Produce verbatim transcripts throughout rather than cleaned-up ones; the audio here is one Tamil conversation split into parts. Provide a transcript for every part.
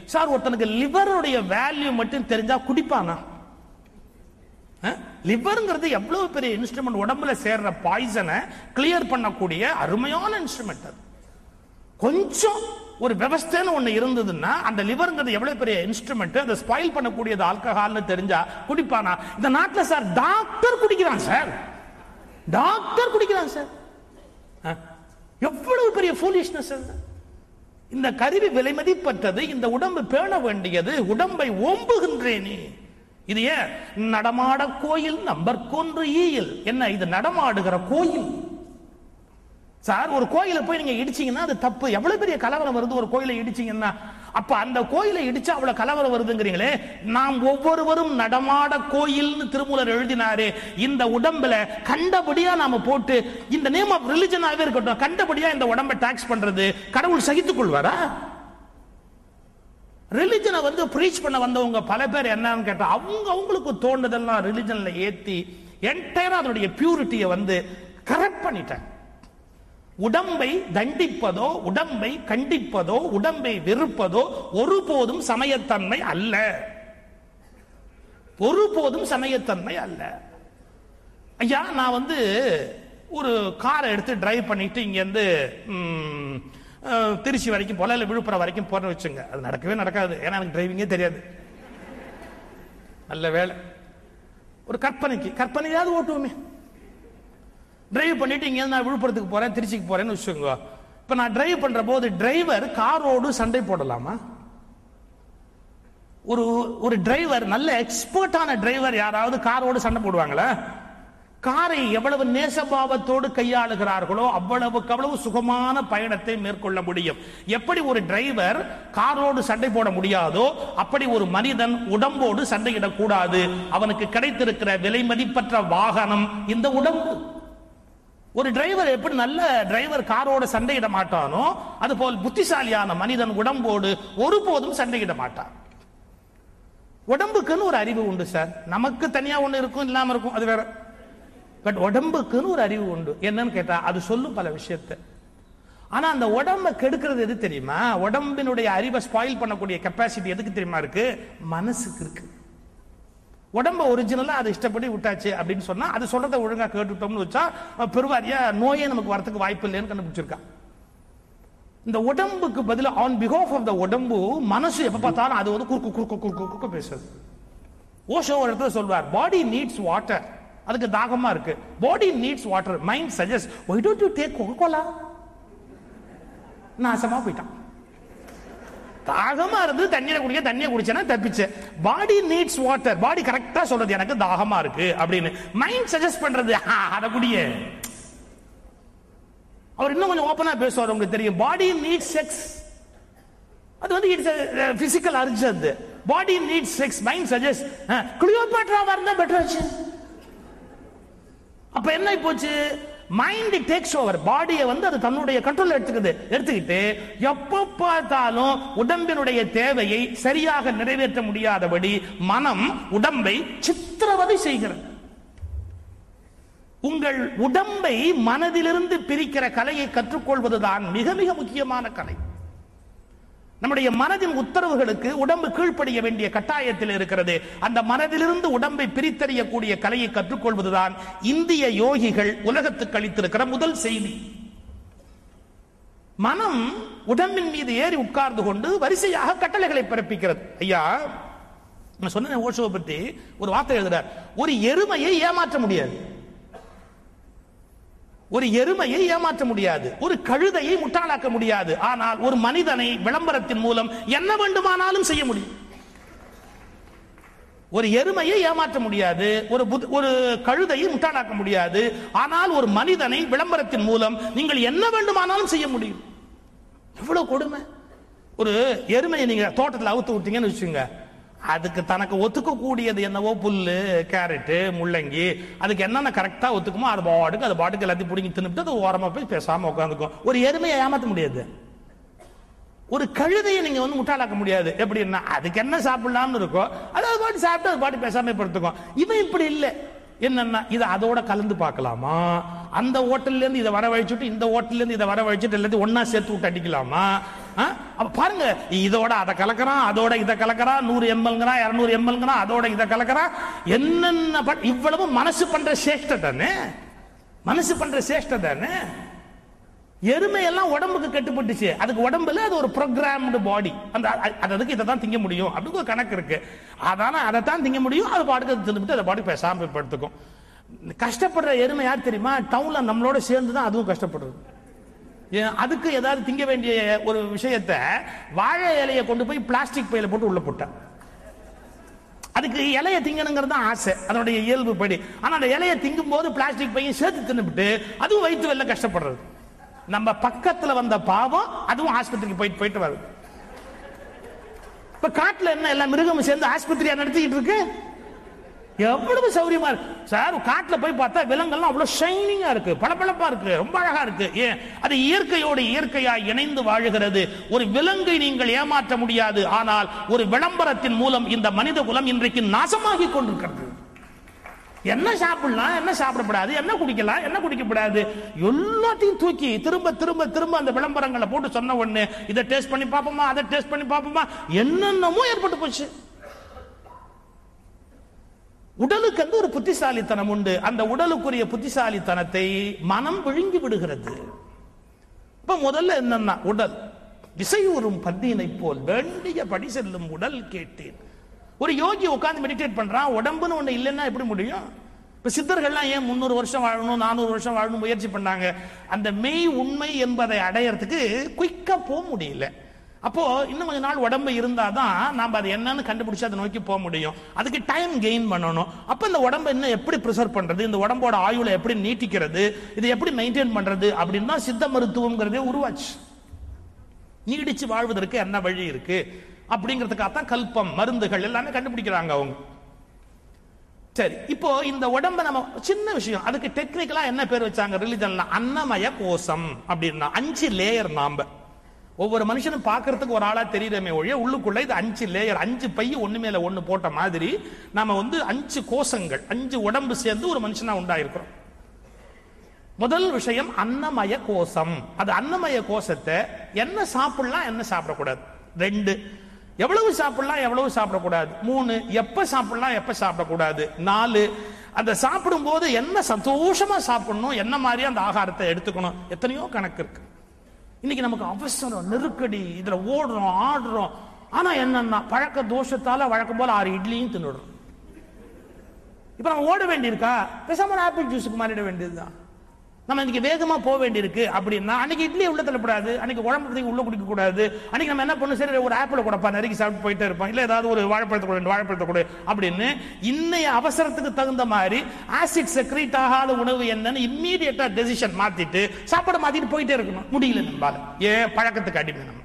சார் ஒருத்தனுக்கு லிவருடைய வேல்யூ மட்டும் தெரிஞ்சா குடிப்பானா? லிவர்ங்கிறது எவ்வளவு பெரிய இன்ஸ்ட்ருமெண்ட், உடம்புல சேர்ற பாய்சனை கிளியர் பண்ணக்கூடிய அருமையான இன்ஸ்ட்ருமெண்ட். அது கொஞ்சம் ஒரு விவஸ்தைன்னு ஒண்ணு இருந்ததுன்னா அந்த லிவர்ங்கிறது எவ்வளவு பெரிய இன்ஸ்ட்ருமெண்ட், அதை ஸ்பாயில் பண்ணக்கூடியது ஆல்கஹால்னு தெரிஞ்சா குடிப்பானா? இந்த நாட்டுல சார் டாக்டர் குடிக்கிறான் சார், டாக்டர் குடிக்கிறான் சார். எவ்வளவு பெரிய ஃபூலிஷ்னஸ். இந்த கருவி விலை மதிப்பற்றது, இந்த உடம்பு பேண வேண்டியது, உடம்பை ஓம்புகின்றேனே. இது ஏன் நடமாட கோயில் நம்பர் கொன்று ஈயில். என்ன இது நடமாடுகிற கோயில் சார்? ஒரு கோயிலை போய் நீங்க இடிச்சீங்கன்னா அது தப்பு. எவ்வளவு பெரிய கலவரம் வருது ஒரு கோயிலை இடிச்சீங்கன்னா. அப்ப அந்த கோயிலை இடிச்சா அவ்வளவு கலவரம் வருதுங்கிறீங்களே. நாம் ஒவ்வொருவரும் நடமாட கோயில்னு திருமூலர் எழுதினாரு. இந்த உடம்புல கண்டபடியா நாம போட்டு, இந்த நேம் ஆஃப் ரிலிஜனாவே இருக்கட்டும், கண்டபடியா இந்த உடம்பை டாக்ஸ் பண்றது கடவுள் சகித்துக் கொள்வாரா? ரிலிஜனை வந்து பிரீச் பண்ண வந்தவங்க பல பேர் என்னன்னு கேட்டா அவங்க அவங்களுக்கு தோணுதெல்லாம் ரிலிஜன்ல ஏத்தி என்டையரா அதனுடைய பியூரிட்டியை வந்து கரெக்ட் பண்ணிட்டாங்க. உடம்பை தண்டிப்பதோ உடம்பை கண்டிப்பதோ உடம்பை வெறுப்பதோ ஒருபோதும் சமயத்தன்மை அல்ல, ஒருபோதும் சமயத்தன்மை அல்ல. ஐயா நான் வந்து ஒரு காரை எடுத்து டிரைவ் பண்ணிட்டு இங்க இருந்து திருச்சி வரைக்கும் போல, இல்ல விழுப்புரம் வரைக்கும் போறேன்னு வச்சுங்க. அது நடக்கவே நடக்காது, ஏன்னா எனக்கு டிரைவிங்கே தெரியாது. நல்ல வேலை ஒரு கற்பனைக்கு கற்பனையாவது ஓட்டுவோமே. டிரைவ் பண்ணிட்டு இங்க நான் விழுப்புரத்துக்கு போறேன் திருச்சிக்கு போறேன்னு வச்சுக்கோங்க. இப்ப நான் டிரைவ் பண்ற போது டிரைவர் காரோடு சண்டை போடலாமா? ஒரு ஒரு டிரைவர், நல்ல எக்ஸ்பர்ட்டான டிரைவர் யாராவது காரோடு சண்டை போடுவாங்களா? காரை எவ்வளவு நேசபாவத்தோடு கையாளுகிறார்களோ அவ்வளவுக்கு அவ்வளவு சுகமான பயணத்தை மேற்கொள்ள முடியும். எப்படி ஒரு டிரைவர் காரோடு சண்டை போட முடியாதோ அப்படி ஒரு மனிதன் உடம்போடு சண்டையிடக்கூடாது. அவனுக்கு கிடைத்திருக்கிற விலை மதிப்பற்ற வாகனம் இந்த உடம்பு. ஒரு டிரைவர் எப்படி நல்ல டிரைவர் காரோடு சண்டையிட மாட்டானோ அதுபோல் புத்திசாலியான மனிதன் உடம்போடு ஒருபோதும் சண்டையிட மாட்டான். உடம்புக்குன்னு ஒரு அறிவு உண்டு சார். நமக்கு தனியா ஒண்ணு இருக்கும், இல்லாம இருக்கும், அது வேற. பட் உடம்புக்குன்னு ஒரு அறிவு உண்டு. என்னன்னு கேட்டா அது சொல்லும் பல விஷயத்தை. ஆனா அந்த உடம்பை கெடுக்கிறது எது தெரியுமா? உடம்பினுடைய அறிவை ஸ்பாயில் பண்ணக்கூடிய கெப்பாசிட்டி எதுக்கு தெரியுமா இருக்கு? மனசுக்கு இருக்கு. உடம்ப ஒரிஜினலா அதை இஷ்டப்படி விட்டாச்சு அப்படின்னு சொன்னா அது சொல்றதை ஒழுங்கா கேட்டுட்டோம்னு வச்சா பெருவாரியா நோயே நமக்கு வரத்துக்கு வாய்ப்பு இல்லைன்னு கண்டுபிடிச்சிருக்கான். இந்த உடம்புக்கு பதில் ஆன் பிஹாஃப் ஆஃப் த உடம்பு மனசு எப்ப பார்த்தாலும் அது வந்து குறுக்கு குறுக்கு குறுக்கு குறுக்கு பேசுறது. ஓஷோ ஒரு இடத்துல சொல்வார், பாடி நீட்ஸ் வாட்டர், அதுக்கு தாகமா இருக்கு. Body needs water, mind suggest why don't you take coca-cola? நாசமா போயிட்டான். தாகமா இருந்து தண்ணீரை குடிக்க, தண்ணியை குடிச்சேன்னா தப்பிச்சு. பாடி நீட்ஸ் வாட்டர், பாடி கரெக்டா சொல்றது எனக்கு தாகமா இருக்கு அப்படின்னு. மைண்ட் சஜஸ்ட் பண்றது அத குடிய. அவர் இன்னும் கொஞ்சம் ஓபனா பேசுவார், உங்களுக்கு தெரியும். பாடி நீட்ஸ் செக்ஸ், அது வந்து இட்ஸ் பிசிக்கல் அர்ஜ். அது body needs sex, mind suggest கிளியோபாட்ராவா இருந்தா பெட்டர் ஆச்சு. அப்ப என்ன போச்சு? மைண்ட் டேக்ஸ் ஓவர், பாடியை வந்து அது தன்னுடைய கண்ட்ரோல் எடுத்துக்குது. எடுத்துக்கிட்டு எப்ப பார்த்தாலும் உடம்பினுடைய தேவையை சரியாக நிறைவேற்ற முடியாதபடி மனம் உடம்பை சித்திரவதை செய்கிறது. உங்கள் உடம்பை மனதிலிருந்து பிரிக்கிற கலையை கற்றுக்கொள்வதுதான் மிக மிக முக்கியமான கலை. நம்முடைய மனதின் உத்தரவுகளுக்கு உடம்பு கீழ்ப்படிய வேண்டிய கட்டாயத்தில் இருக்கிறது. அந்த மனதிலிருந்து உடம்பை பிரித்தறியக்கூடிய கலையை கற்றுக்கொள்வதுதான் இந்திய யோகிகள் உலகத்துக்கு அளித்திருக்கிற முதல் செய்தி. மனம் உடம்பின் மீது ஏறி உட்கார்ந்து கொண்டு வரிசையாக கட்டளைகளை பிறப்பிக்கிறது. ஐயா நான் சொன்ன ஓஷோவை பத்தி ஒரு வார்த்தை எழுதுறார், ஒரு எருமையை ஏமாற்ற முடியாது, ஒரு எருமையை ஏமாற்ற முடியாது, ஒரு கழுதையை முட்டாளாக்க முடியாது. ஆனால் ஒரு மனிதனை விளம்பரத்தின் மூலம் என்ன வேண்டுமானாலும் செய்ய முடியும். ஒரு எருமையை ஏமாற்ற முடியாது, ஒரு ஒரு கழுதையை முட்டாளாக்க முடியாது. ஆனால் ஒரு மனிதனை விளம்பரத்தின் மூலம் நீங்கள் என்ன வேண்டுமானாலும் செய்ய முடியும். எவ்வளவு கொடுமை! ஒரு எருமையை நீங்க தோட்டத்தில் அவுத்து விட்டீங்கன்னு வச்சுங்க, அதுக்கு தனக்கு ஒத்துக்க கூடியது என்னவோ புல்லு, கேரட்டு, முள்ளங்கி, அதுக்கு என்னென்ன கரெக்டா ஒத்துக்குமோ அது பாட்டுக்கு அது பாட்டுக்கு எல்லாத்தையும் பிடிங்கி தின்னுட்டு அது ஓரமா போய் பேசாம உட்காந்துக்கும். ஒரு எருமையை ஏமாற்ற முடியாது, ஒரு கழுதையை நீங்க வந்து முட்டாளாக்க முடியாது. எப்படின்னா அதுக்கு என்ன சாப்பிடலாம்னு இருக்கோ அது பாட்டு சாப்பிட்டு அது பாட்டு பேசாம படுத்துக்கும். இவன் இப்படி இல்லை. என்னன்னா இது அதோட கலந்து பார்க்கலாமா, அந்த ஹோட்டல்ல இருந்து இதை வரவழைச்சுட்டு இந்த ஹோட்டல்ல இருந்து இதை வரவழைச்சுட்டு எல்லாத்தையும் ஒன்னா சேர்த்து விட்டு அடிக்கலாமா? அப்ப பாருங்க, இதோட அதை கலக்கிறான், அதோட இதை கலக்கிறான், நூறு எம்எல்ங்கிறான், இருநூறு எம்எல்ங்கிறான், அதோட இதை கலக்கிறான். என்னென்ன இவ்வளவு மனசு பண்ற சேஷ்டை தானே, மனசு பண்ற சேஷ்டை தானே. எருமை எல்லாம் உடம்புக்கு கட்டுப்பட்டுச்சு, அதுக்கு உடம்புல அது ஒரு ப்ரோக்ராம்டு பாடி, அந்த அதுக்கு இதை தான் திங்க முடியும் அப்படின்னு ஒரு கணக்கு இருக்கு. அதான அதை தான் திங்க முடியும், அது பாட்டுக்கு தின்னுட்டு அதை பாட்டுக்கு பேசாம படுத்துக்கும். கஷ்டப்படுற எருமை யார் தெரியுமா? டவுன்ல நம்மளோட சேர்ந்து தான் அதுவும் கஷ்டப்படுறது. அதுக்கு ஏதாவது திங்க வேண்டிய ஒரு விஷயத்த வாழை இலையை கொண்டு போய் பிளாஸ்டிக் பையில போட்டு உள்ள போட்டான். அதுக்கு இலையை திங்கணுங்கிறது தான் ஆசை, அதனுடைய இயல்பு படி. ஆனா அந்த இலையை திங்கும் போது பிளாஸ்டிக் பையன் சேர்த்து தின்னுபிட்டு அதுவும் வயிற்று வெளில கஷ்டப்படுறது. நம்ம பக்கத்துல வந்த பாவம் அதுவும் ஆஸ்பத்திரிக்கு போயிட்டு போயிட்டு வருது. இப்ப காட்டுல என்ன எல்லா மிருகமும் சேர்ந்து ஆஸ்பத்திரியா நடத்திட்டு இருக்கு. எவ்வளவு சௌரியமா இருக்கு சார். காட்டுல போய் பார்த்தா விலங்கெல்லாம் அவ்வளவு ஷைனிங்கா இருக்கு, பளபளப்பா இருக்கு, ரொம்ப அழகா இருக்கு. ஏன்? அது இயற்கையோடு இயற்கையா இணைந்து வாழுகிறது. ஒரு விலங்கை நீங்கள் ஏமாற்ற முடியாது. ஆனால் ஒரு விளம்பரத்தின் மூலம் இந்த மனித குலம் இன்றைக்கு நாசமாகி கொண்டிருக்கிறது. என்ன சாப்பிடலாம், என்ன சாப்பிடப்படாது, என்ன குடிக்கலாம், என்ன குடிக்கப்படாது, எல்லாத்தையும் தூக்கி திரும்ப திரும்ப திரும்ப அந்த விளம்பரங்களை போட்டு சொன்ன உடனே இதை டேஸ்ட் பண்ணி பார்ப்போமா, அதை டேஸ்ட் பண்ணி பார்ப்போமா, என்னென்னமோ ஏற்பட்டு போச்சு. உடலுக்கு வந்து ஒரு புத்திசாலித்தனம் உண்டு. அந்த உடலுக்குரிய புத்திசாலித்தனத்தை மனம் விழுங்கி விடுகிறது. இப்ப முதல்ல என்னன்னா, உடல் விசையூறும் பந்தியினை போல் வேண்டிய படி செல்லும் உடல் கேட்டேன். ஒரு யோகி உட்கார்ந்து மெடிடேட் பண்றான், உடம்புன்னு ஒண்ணு இல்லைன்னா எப்படி முடியும்? இப்ப சித்தர்கள்லாம் ஏன் முன்னூறு வருஷம் வாழணும், நானூறு வருஷம் வாழணும் முயற்சி பண்ணாங்க? அந்த மெய் உண்மை என்பதை அடையறதுக்கு குயிக்கா போக முடியல. அப்போ இன்னும் கொஞ்ச நாள் உடம்பு இருந்தாதான் நாம அதை என்னன்னு கண்டுபிடிச்சு அதை நோக்கி போக முடியும். அதுக்கு டைம் கெயின் பண்ணணும். அப்ப இந்த உடம்பை இன்னும் எப்படி ப்ரிசர்வ் பண்றது, இந்த உடம்போட ஆயுளை எப்படி நீட்டிக்கிறது, இதை எப்படி மெயின்டைன் பண்றது அப்படின்னு தான் சித்த மருத்துவம்ங்கிறதே உருவாச்சு. நீடிச்சு வாழ்வதற்கு என்ன வழி இருக்கு அப்படிங்கிறதுக்காகத்தான் கல்பம், மருந்துகள் எல்லாமே கண்டுபிடிக்கிறாங்க அவங்க. சரி, இப்போ இந்த உடம்பை நம்ம சின்ன விஷயம், அதுக்கு டெக்னிக்கலா என்ன பேர் வச்சாங்க ரிலிஜன்ல? அன்னமய கோஷம் அப்படின்னா. அஞ்சு லேயர். நாம ஒவ்வொரு மனுஷனும் பார்க்கறதுக்கு ஒரு ஆளா தெரியுறமே ஒழிய உள்ளுக்குள்ள இது அஞ்சு லேயர், அஞ்சு பைய ஒண்ணு மேல ஒண்ணு போட்ட மாதிரி நாம வந்து அஞ்சு கோஷங்கள், அஞ்சு உடம்பு சேர்ந்து ஒரு மனுஷனா உண்டாயிருக்கிறோம். முதல் விஷயம் அன்னமய கோஷம். அது அன்னமய கோஷத்தை என்ன சாப்பிடலாம், என்ன சாப்பிடக்கூடாது. ரெண்டு, எவ்வளவு சாப்பிடலாம், எவ்வளவு சாப்பிடக்கூடாது. மூணு, எப்ப சாப்பிடலாம், எப்ப சாப்பிடக்கூடாது. நாலு, அந்த சாப்பிடும் போது என்ன சந்தோஷமா சாப்பிடணும், என்ன மாதிரி அந்த ஆகாரத்தை எடுத்துக்கணும். எத்தனையோ கணக்கு இருக்கு. இன்னைக்கு நமக்கு அவசரம், நெருக்கடி, இதுல ஓடுறோம் ஆடுறோம். ஆனா என்னன்னா பழக்க தோஷத்தால வழக்கம் போல ஆறு இட்லியும் தின்னுடுறோம். இப்ப நம்ம ஓட வேண்டியிருக்கா, பேசாம ஆப்பிள் ஜூஸுக்கு மாறிட வேண்டியதுதான். நம்ம இன்னைக்கு வேகமா போக வேண்டியிருக்கு அப்படின்னா அன்னைக்கு இட்லி உள்ள தள்ளப்படாது, அன்னைக்கு உடம்பு உள்ள குடிக்க கூடாது. அன்னைக்கு நம்ம என்ன பண்ணும், சரி ஒரு ஆப்பிள் கூடப்பா நறுக்கி சாப்பிட்டு போயிட்டே இருப்போம், இல்ல ஏதாவது ஒரு வாழைப்பழத்தை கூட வாழைப்பழத்தை கூட அப்படின்னு இன்னைய அவசரத்துக்கு தகுந்த மாதிரி ஆசிட் செக்ரீட் ஆகாத உணவு என்னன்னு இம்மீடியட்டா டெசிஷன் மாத்திட்டு சாப்பாடு மாத்திட்டு போயிட்டே இருக்கணும். முடியல நம்மளால, ஏன் பழக்கத்துக்கு அடிமை நம்ம.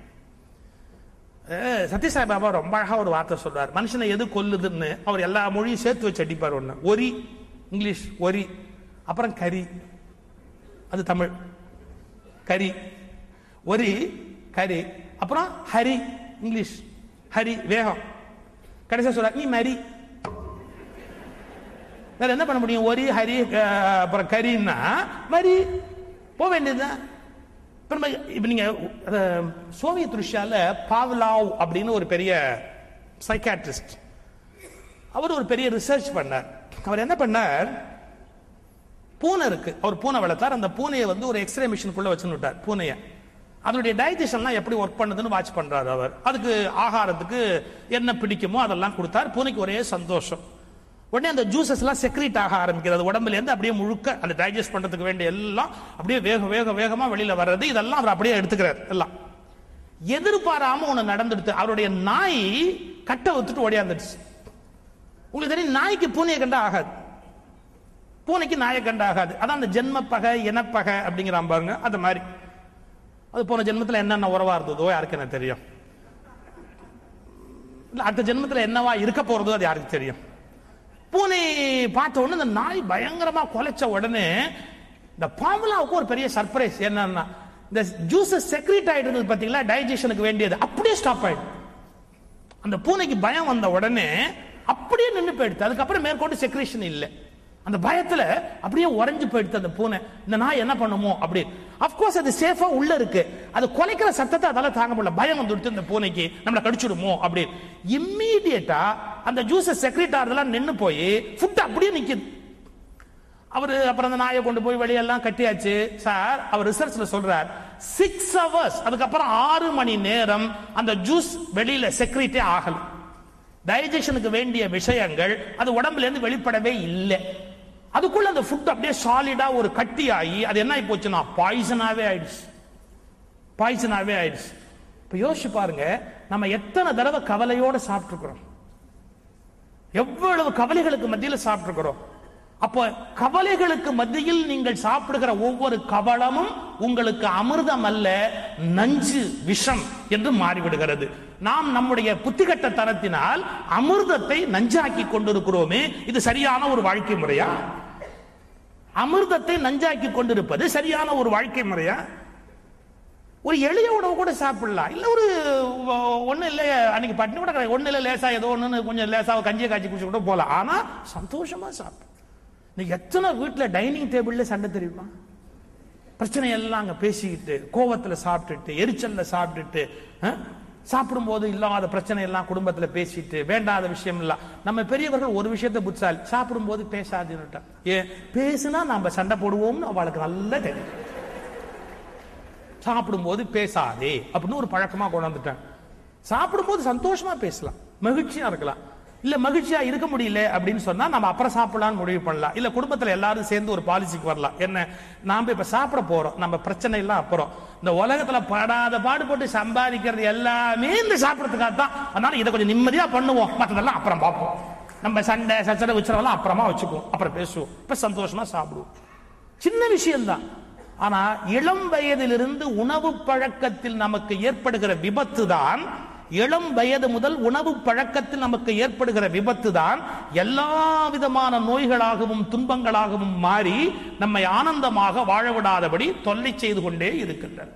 சத்யசாய் பாபா ரொம்ப அழகா ஒரு வார்த்தை சொல்றாரு, மனுஷனை எது கொல்லுதுன்னு. அவர் எல்லா மொழியும் சேர்த்து வச்சு அடிப்பார். ஒண்ணு ஒரி, இங்கிலீஷ் ஒரி, அப்புறம் கறி, அது தமிழ். கரி, ஒரி, கரி, அப்புறம் ஹரி, இங்கிலீஷ் ஹரி, வேகம். கடைசியா சொல்ற நீ மரி. வேற என்ன பண்ண முடியும்? ஒரி, ஹரி, அப்புறம் கரின்னா மரி, போக வேண்டியதுதான். இப்ப நீங்க சோவியத் ரஷ்யால பாவ்லாவ் அப்படின்னு ஒரு பெரிய சைக்காட்ரிஸ்ட், அவர் ஒரு பெரிய ரிசர்ச் பண்ணார். அவர் என்ன பண்ணார், பூனை இருக்கு, அவர் பூனை வளர்த்தார். அந்த பூனையை வந்து ஒரு எக்ஸ்ரே மிஷினுக்குள்ள வச்சுன்னு விட்டார் பூனையை. அதனுடைய டைஜஷன்லாம் எப்படி ஒர்க் பண்ணுதுன்னு வாட்ச் பண்றாரு அவர். அதுக்கு ஆகாரத்துக்கு என்ன பிடிக்குமோ அதெல்லாம் கொடுத்தார். பூனைக்கு ஒரே சந்தோஷம். உடனே அந்த ஜூசஸ் எல்லாம் செக்ரீட் ஆக ஆரம்பிக்கிறது உடம்புல இருந்து. அப்படியே முழுக்க அந்த டைஜஸ்ட் பண்றதுக்கு வேண்டிய எல்லாம் அப்படியே வேக வேக வேகமா வெளியில வர்றது. இதெல்லாம் அவர் அப்படியே எடுத்துக்கிறார். எல்லாம் எதிர்பாராம ஒண்ணு நடந்துடுது. அவருடைய நாய் கட்டை வித்துட்டு ஓடியாந்துடுச்சு. உங்களுக்கு தெரியும், நாய்க்கு பூனையை கண்டா ஆகாது, பூனைக்கு நாயை கண்டா ஆகாது. அதான் அந்த ஜென்ம பகை, இனப்பகை அப்படிங்கிறான் பாருங்க, அது மாதிரி. அது போன ஜென்மத்தில் என்னென்ன உறவா இருந்ததோ யாருக்கு என்ன தெரியும். அடுத்த ஜென்மத்தில் என்னவா இருக்க போறதோ அது யாருக்கு தெரியும். பூனை பார்த்த உடனே இந்த நாய் பயங்கரமா கொலைச்ச உடனே இந்த பாம்புலாவுக்கு ஒரு பெரிய சர்ப்ரைஸ். என்னன்னா இந்த ஜூசஸ் செக்ரீட் ஆயிட்டு இருந்தது பாத்தீங்களா, டைஜஷனுக்கு வேண்டியது, அப்படியே ஸ்டாப் ஆயிடுது. அந்த பூனைக்கு பயம் வந்த உடனே அப்படியே நின்று போயிடுது. அதுக்கப்புறம் மேற்கொண்டு செக்ரேஷன் இல்லை. அந்த பயத்துல அப்படியே உறைஞ்சு போயிடுது அந்த பூனை. இந்த நாய் என்ன பண்ணுமோ அப்படி. அப்கோர்ஸ் அது சேஃபா உள்ள இருக்கு, அது குலைக்கிற சத்தத்தை அதால தாங்க முடியல, பயம் வந்துடுத்து இந்த பூனைக்கு நம்மளை கடிச்சுடுமோ அப்படி. இம்மீடியட்டா அந்த ஜூஸ் செக்ரேட் ஆறதெல்லாம் நின்று போய் ஃபுட் அப்படியே நிக்குது. அவரு அப்புறம் அந்த நாயை கொண்டு போய் வெளியெல்லாம் கட்டியாச்சு சார். அவர் ரிசர்ச்ல சொல்றார் சிக்ஸ் ஹவர்ஸ் அதுக்கப்புறம் ஆறு மணி நேரம் அந்த ஜூஸ் வெளியில செக்ரேட்டே ஆகல. டைஜஷனுக்கு வேண்டிய விஷயங்கள் அது உடம்புல இருந்து வெளிப்படவே இல்லை. அதுக்குள்ள அந்த ஃபுட் அப்படியே சாலிடா ஒரு கட்டி ஆகி அது என்ன ஆகி போச்சுன்னா பாய்சனாவே ஆயிடுச்சு. பாய்சனாவே ஆயிடுச்சு. இப்ப யோசிச்சு பாருங்க, நம்ம எத்தனை தடவை கவலையோட சாப்பிட்டுருக்கிறோம், எவ்வளவு கவலைகளுக்கு மத்தியில் சாப்பிட்டுருக்கிறோம். அப்போ கவலைகளுக்கு மத்தியில் நீங்கள் சாப்பிடுகிற ஒவ்வொரு கவலமும் உங்களுக்கு அமிர்தம் அல்ல, நஞ்சு, விஷம் என்று மாறிவிடுகிறது. நாம் நம்முடைய புத்திகட்ட தரத்தினால் அமிர்தத்தை நஞ்சாக்கி கொண்டிருக்கிறோமே, இது சரியான ஒரு வாழ்க்கை முறையா? அமிர்தத்தை நஞ்சாக்கி கொண்டிருப்பது சரியான ஒரு வாழ்க்கை முறையா? ஒரு எளிய உணவு கூட சாப்பிடலாம், இல்ல ஒரு ஒண்ணு இல்ல அன்னைக்கு பட்டினி கூட ஒண்ணு இல்ல லேசா ஏதோ ஒண்ணு கொஞ்சம் லேசா கஞ்சியை காய்ச்சி குடிச்சு கூட போலாம், ஆனா சந்தோஷமா சாப்பிடும். எத்தனை வீட்டுல டைனிங் டேபிள்ல சண்டை தெரியுமா? பிரச்சனை எல்லாம் அங்க பேசிக்கிட்டு, கோவத்துல சாப்பிட்டுட்டு, எரிச்சல்ல சாப்பிட்டுட்டு, சாப்பிடும் போது இல்லாத பிரச்சனை எல்லாம் குடும்பத்துல பேசிட்டு, வேண்டாத விஷயம் இல்ல. நம்ம பெரியவர்கள் ஒரு விஷயத்தை புத்தால் சாப்பிடும் போது பேசாதுன்னு, ஏன் பேசுனா நம்ம சண்டை போடுவோம்னு அவளுக்கு நல்லா தெரியும். சாப்பிடும் போது பேசாதே அப்படின்னு ஒரு பழக்கமா கொண்டு வந்துட்டேன். சாப்பிடும் போது சந்தோஷமா பேசலாம், மகிழ்ச்சியா இருக்கலாம். இல்ல மகிழ்ச்சியா இருக்க முடியல அப்படின்னு சொன்னா நம்ம அப்புறம் சாப்பிடலாம்னு முடிவு பண்ணலாம். இல்ல குடும்பத்துல எல்லாரும் சேர்ந்து ஒரு பாலிசிக்கு வரலாம். என்ன, நாம இப்ப சாப்பிட போறோம், நம்ம பிரச்சனை எல்லாம் அப்புறம். இந்த உலகத்துல படாத பாடுபட்டு சம்பாதிக்கிறது எல்லாமே இந்த சாப்பிடறதுக்காக தான். அதனால இதை கொஞ்சம் நிம்மதியா பண்ணுவோம், மற்றதெல்லாம் அப்புறம் பார்ப்போம். நம்ம சண்டை சச்சரவு உச்சரவெல்லாம் அப்புறமா வச்சுக்குவோம், அப்புறம் பேசுவோம். இப்ப சந்தோஷமா சாப்பிடுவோம். சின்ன விஷயம்தான். ஆனா இளம் வயதிலிருந்து உணவு பழக்கத்தில் நமக்கு ஏற்படுகிற விபத்து தான், இளம் வயது முதல் உணவு பழக்கத்தில் நமக்கு ஏற்படுகிற விபத்து தான் எல்லா விதமான நோய்களாகவும் துன்பங்களாகவும் மாறி நம்மை ஆனந்தமாக வாழ விடாதபடி தொல்லை செய்து கொண்டே இருக்கின்றன.